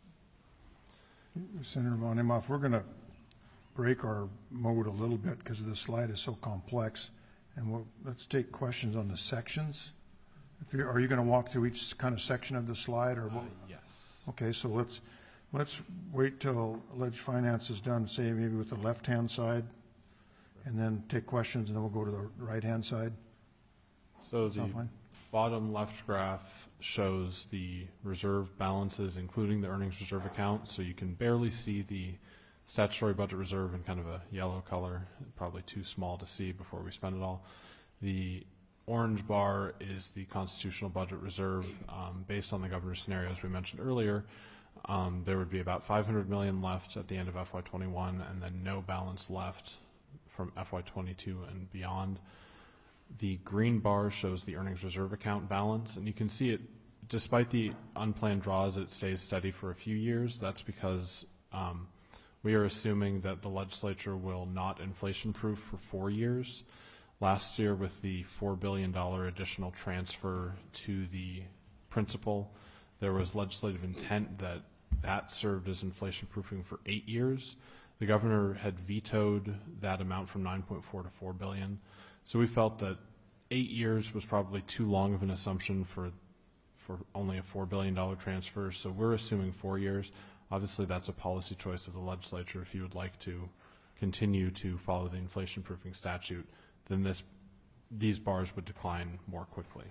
Senator Von Imhoff, we're going to break our mode a little bit because the slide is so complex, and let's take questions on the sections. Are you going to walk through each kind of section of the slide, or what?
Yes.
Okay, so let's wait till Ledge Finance is done, say maybe with the left-hand side, and then take questions, and then we'll go to the right-hand side.
So the bottom left graph shows the reserve balances, including the earnings reserve account. So you can barely see the statutory budget reserve in kind of a yellow color, probably too small to see before we spend it all. The orange bar is the constitutional budget reserve. Based on the governor's scenarios we mentioned earlier, there would be about $500 million left at the end of FY21, and then no balance left from FY22 and beyond. The green bar shows the earnings reserve account balance, and you can see it, despite the unplanned draws, it stays steady for a few years. That's because we are assuming that the legislature will not inflation-proof for 4 years. Last year, with the $4 billion additional transfer to the principal, there was legislative intent that served as inflation-proofing for 8 years. The governor had vetoed that amount from 9.4 to 4 billion. So we felt that 8 years was probably too long of an assumption for only a $4 billion transfer. So we're assuming 4 years. Obviously, that's a policy choice of the legislature. If you would like to continue to follow the inflation-proofing statute, then these bars would decline more quickly.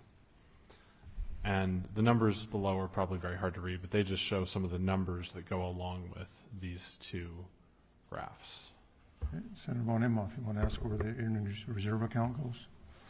And the numbers below are probably very hard to read, but they just show some of the numbers that go along with these two graphs.
Okay. Senator Von Imhoff, you want to ask where the earnings reserve account goes?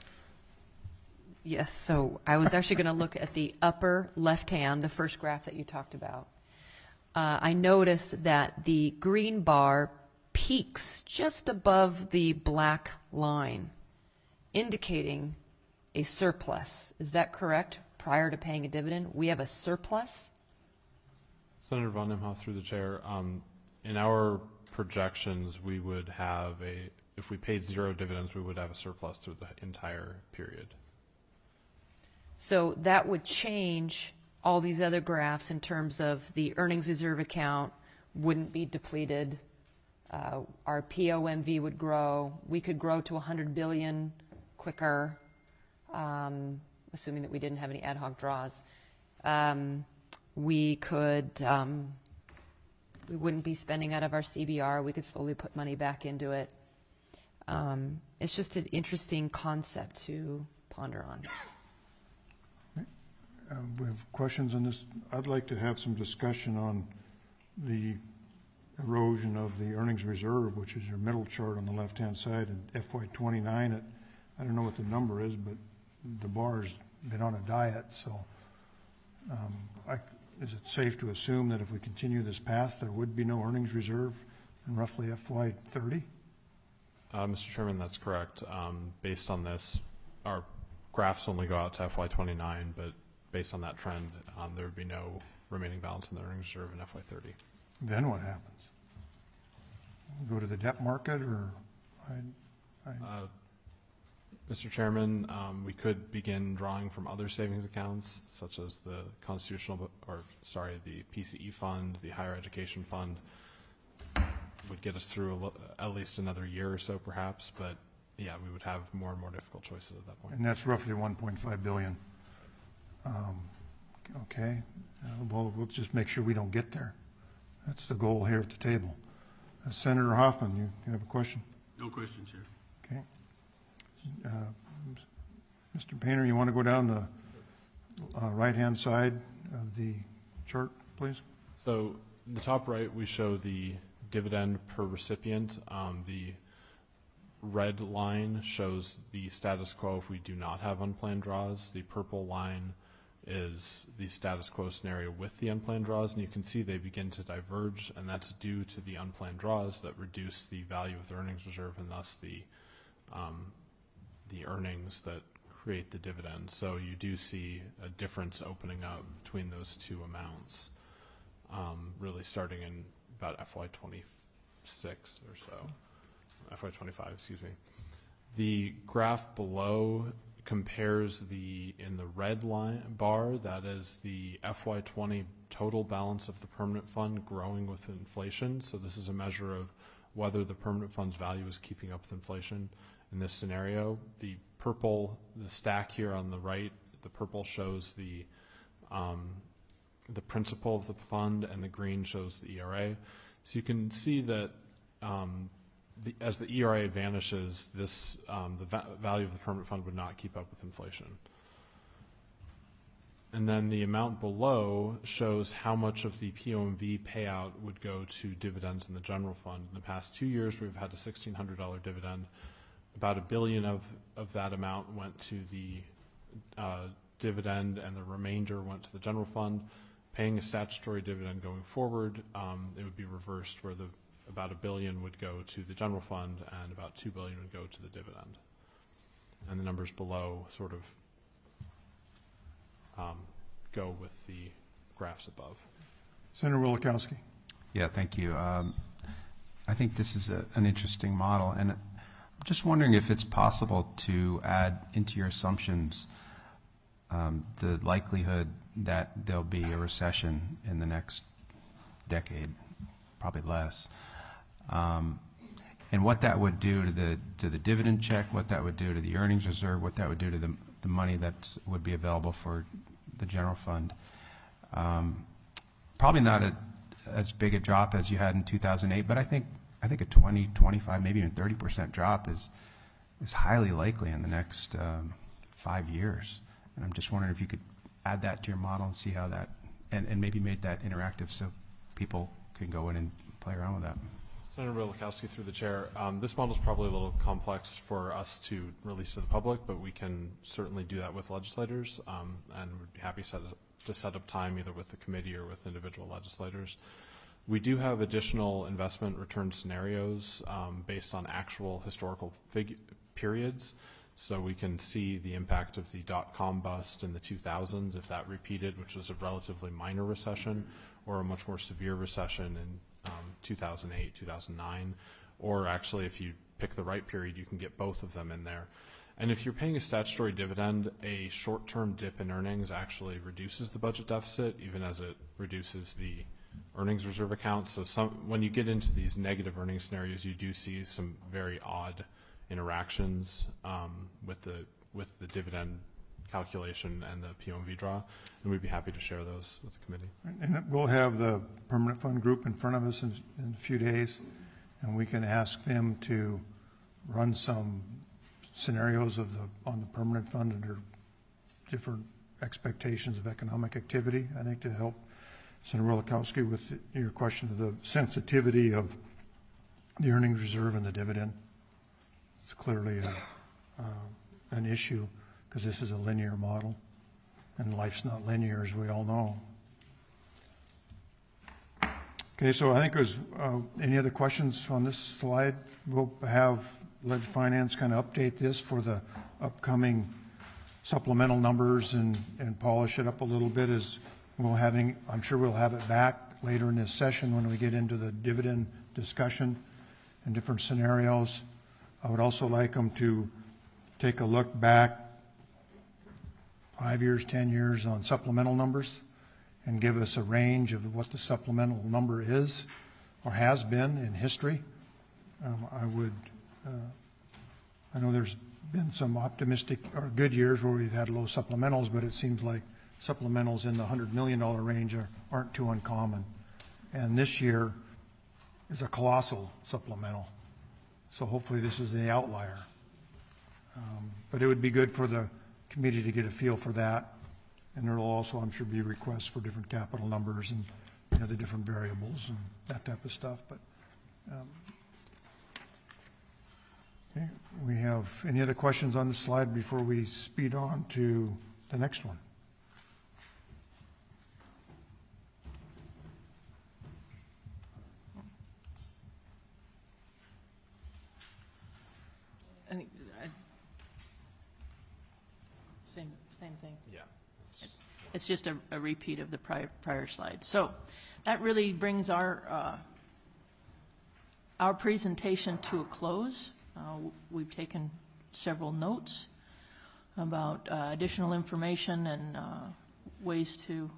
Yes, so I was actually going to look at the upper left-hand, the first graph that you talked about. I noticed that the green bar peaks just above the black line, indicating a surplus. Is that correct? Prior to paying a dividend, we have a surplus?
Senator Von Imhoff, through the chair, in our projections, we would have if we paid 0 dividends, we would have a surplus through the entire period.
So that would change all these other graphs in terms of the earnings reserve account wouldn't be depleted. Our POMV would grow. We could grow to 100 billion quicker, assuming that we didn't have any ad hoc draws. We could We wouldn't be spending out of our CBR. We could slowly put money back into it. It's just an interesting concept to ponder on.
We have questions on this. I'd like to have some discussion on the erosion of the earnings reserve, which is your middle chart on the left-hand side, and FY29. I don't know what the number is, but the bar's been on a diet, so is it safe to assume that if we continue this path, there would be no earnings reserve in roughly FY30?
Mr. Chairman, that's correct. Based on this, our graphs only go out to FY29, but based on that trend, there would be no remaining balance in the earnings reserve in FY30.
Then what happens? Go to the debt market, or
Mr. Chairman, we could begin drawing from other savings accounts, such as the the PCE fund, the higher education fund. Would get us through at least another year or so, perhaps. But yeah, we would have more and more difficult choices at that point.
and that's roughly 1.5 billion. Okay. Well, we'll just make sure we don't get there. That's the goal here at the table. Senator Hoffman, you have a question?
No question, Chair.
Okay. Mr. Painter, you want to go down the right-hand side of the chart, please?
So in the top right, we show the dividend per recipient. The red line shows the status quo if we do not have unplanned draws. The purple line is the status quo scenario with the unplanned draws, and you can see they begin to diverge, and that's due to the unplanned draws that reduce the value of the earnings reserve and thus the earnings that create the dividend. So you do see a difference opening up between those two amounts, really starting in about FY26 or so, FY25, excuse me. The graph below compares in the red line bar, that is the FY20 total balance of the permanent fund growing with inflation. So this is a measure of whether the permanent fund's value is keeping up with inflation. In this scenario, the stack here on the right, the purple shows the principal of the fund, and the green shows the ERA. So you can see that as the ERA vanishes, the value of the permanent fund would not keep up with inflation. And then the amount below shows how much of the POMV payout would go to dividends in the general fund. In the past 2 years, we've had a $1,600 dividend. About $1 billion of that amount went to the dividend, and the remainder went to the general fund. Paying a statutory dividend going forward, it would be reversed, where about $1 billion would go to the general fund and about $2 billion would go to the dividend. And the numbers below sort of go with the graphs above.
Senator Wielechowski.
Yeah, thank you. I think this is an interesting model, and I'm just wondering if it's possible to add into your assumptions the likelihood that there'll be a recession in the next decade, probably less, and what that would do to the dividend check, what that would do to the earnings reserve, what that would do to the money that would be available for the general fund. Probably not as big a drop as you had in 2008, but I think a 20, 25, maybe even 30% drop is highly likely in the next 5 years. And I'm just wondering if you could add that to your model and see how that, and maybe make that interactive so people can go in and play around with that.
Senator Wielechowski, through the chair. This model is probably a little complex for us to release to the public, but we can certainly do that with legislators, and we'd be happy to set up time either with the committee or with individual legislators. We do have additional investment return scenarios based on actual historical periods, so we can see the impact of the dot-com bust in the 2000s if that repeated, which was a relatively minor recession, or a much more severe recession in 2008, 2009, or actually if you pick the right period, you can get both of them in there. And if you're paying a statutory dividend, a short-term dip in earnings actually reduces the budget deficit, even as it reduces the earnings reserve account. So when you get into these negative earnings scenarios, you do see some very odd interactions with the dividend calculation and the POMV draw, and we'd be happy to share those with the committee.
And we'll have the permanent fund group in front of us in a few days, and we can ask them to run some scenarios on the permanent fund under different expectations of economic activity, I think, to help Senator Wilkowski with your question of the sensitivity of the earnings reserve and the dividend. It's clearly an issue because this is a linear model, and life's not linear, as we all know. Okay, so I think there's any other questions on this slide? We'll have Ledge Finance kind of update this for the upcoming supplemental numbers and polish it up a little bit as I'm sure we'll have it back later in this session when we get into the dividend discussion and different scenarios. I would also like them to take a look back 5 years, 10 years on supplemental numbers and give us a range of what the supplemental number is or has been in history. I know there's been some optimistic or good years where we've had low supplementals, but it seems like supplementals in the $100 million range aren't too uncommon. And this year is a colossal supplemental. So hopefully this is the outlier. But it would be good for the committee to get a feel for that. And there will also, I'm sure, be requests for different capital numbers and the different variables and that type of stuff. But okay. We have any other questions on the slide before we speed on to the next one?
Same thing.
Yeah.
It's just a repeat of the prior slide. So that really brings our presentation to a close. We've taken several notes about additional information and ways to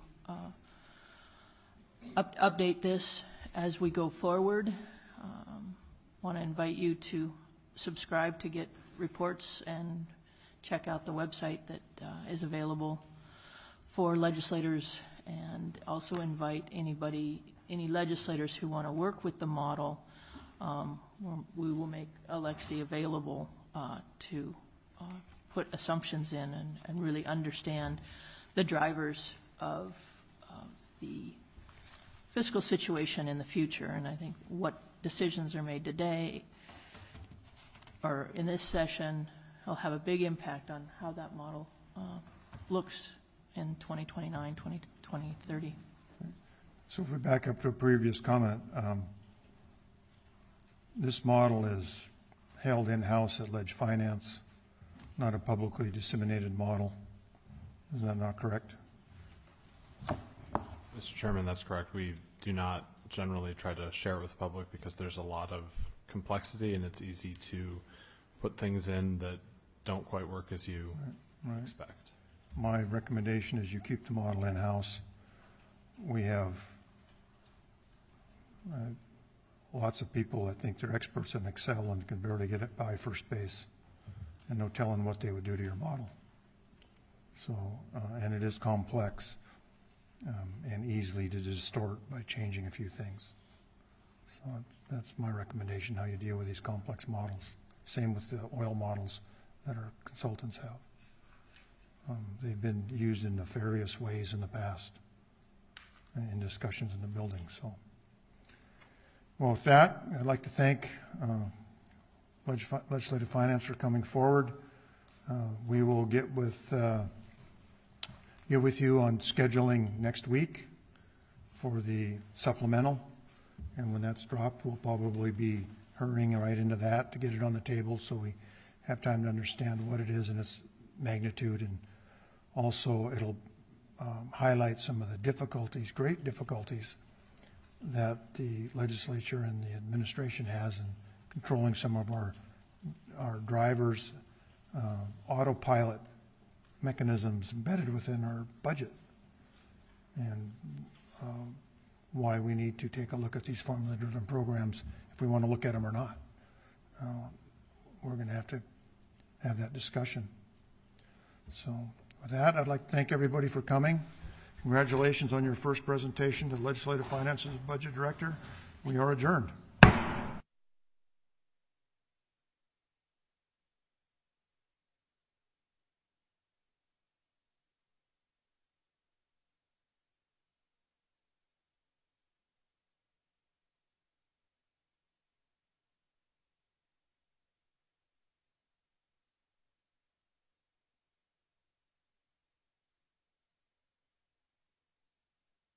update this as we go forward. Want to invite you to subscribe to get reports and check out the website that is available for legislators, and also invite any legislators who want to work with the model. We will make Alexi available to put assumptions in and really understand the drivers of the fiscal situation in the future. And I think what decisions are made today or in this session will have a big impact on how that model looks in 2029, 2030.
So if we back up to a previous comment, this model is held in-house at Ledge Finance, not a publicly disseminated model. Is that not correct?
Mr. Chairman, that's correct. We do not generally try to share it with the public because there's a lot of complexity and it's easy to put things in that don't quite work as you expect.
My recommendation is you keep the model in-house. We have lots of people that think they're experts in Excel and can barely get it by first base, and no telling what they would do to your model. So, and it is complex and easily to distort by changing a few things. So that's my recommendation, how you deal with these complex models. Same with the oil models that our consultants have. They've been used in nefarious ways in the past in discussions in the building. So, well, with that, I'd like to thank Legislative Finance for coming forward. We will get with you on scheduling next week for the supplemental, and when that's dropped, we'll probably be hurrying right into that to get it on the table so we have time to understand what it is and its magnitude, and also it'll highlight some of the difficulties, great difficulties, that the legislature and the administration has in controlling some of our drivers' autopilot mechanisms embedded within our budget, and why we need to take a look at these formula-driven programs if we want to look at them or not. We're going to have that discussion. So With that, I'd like to thank everybody for coming. Congratulations on your first presentation to the Legislative Finance and Budget Director. We are adjourned.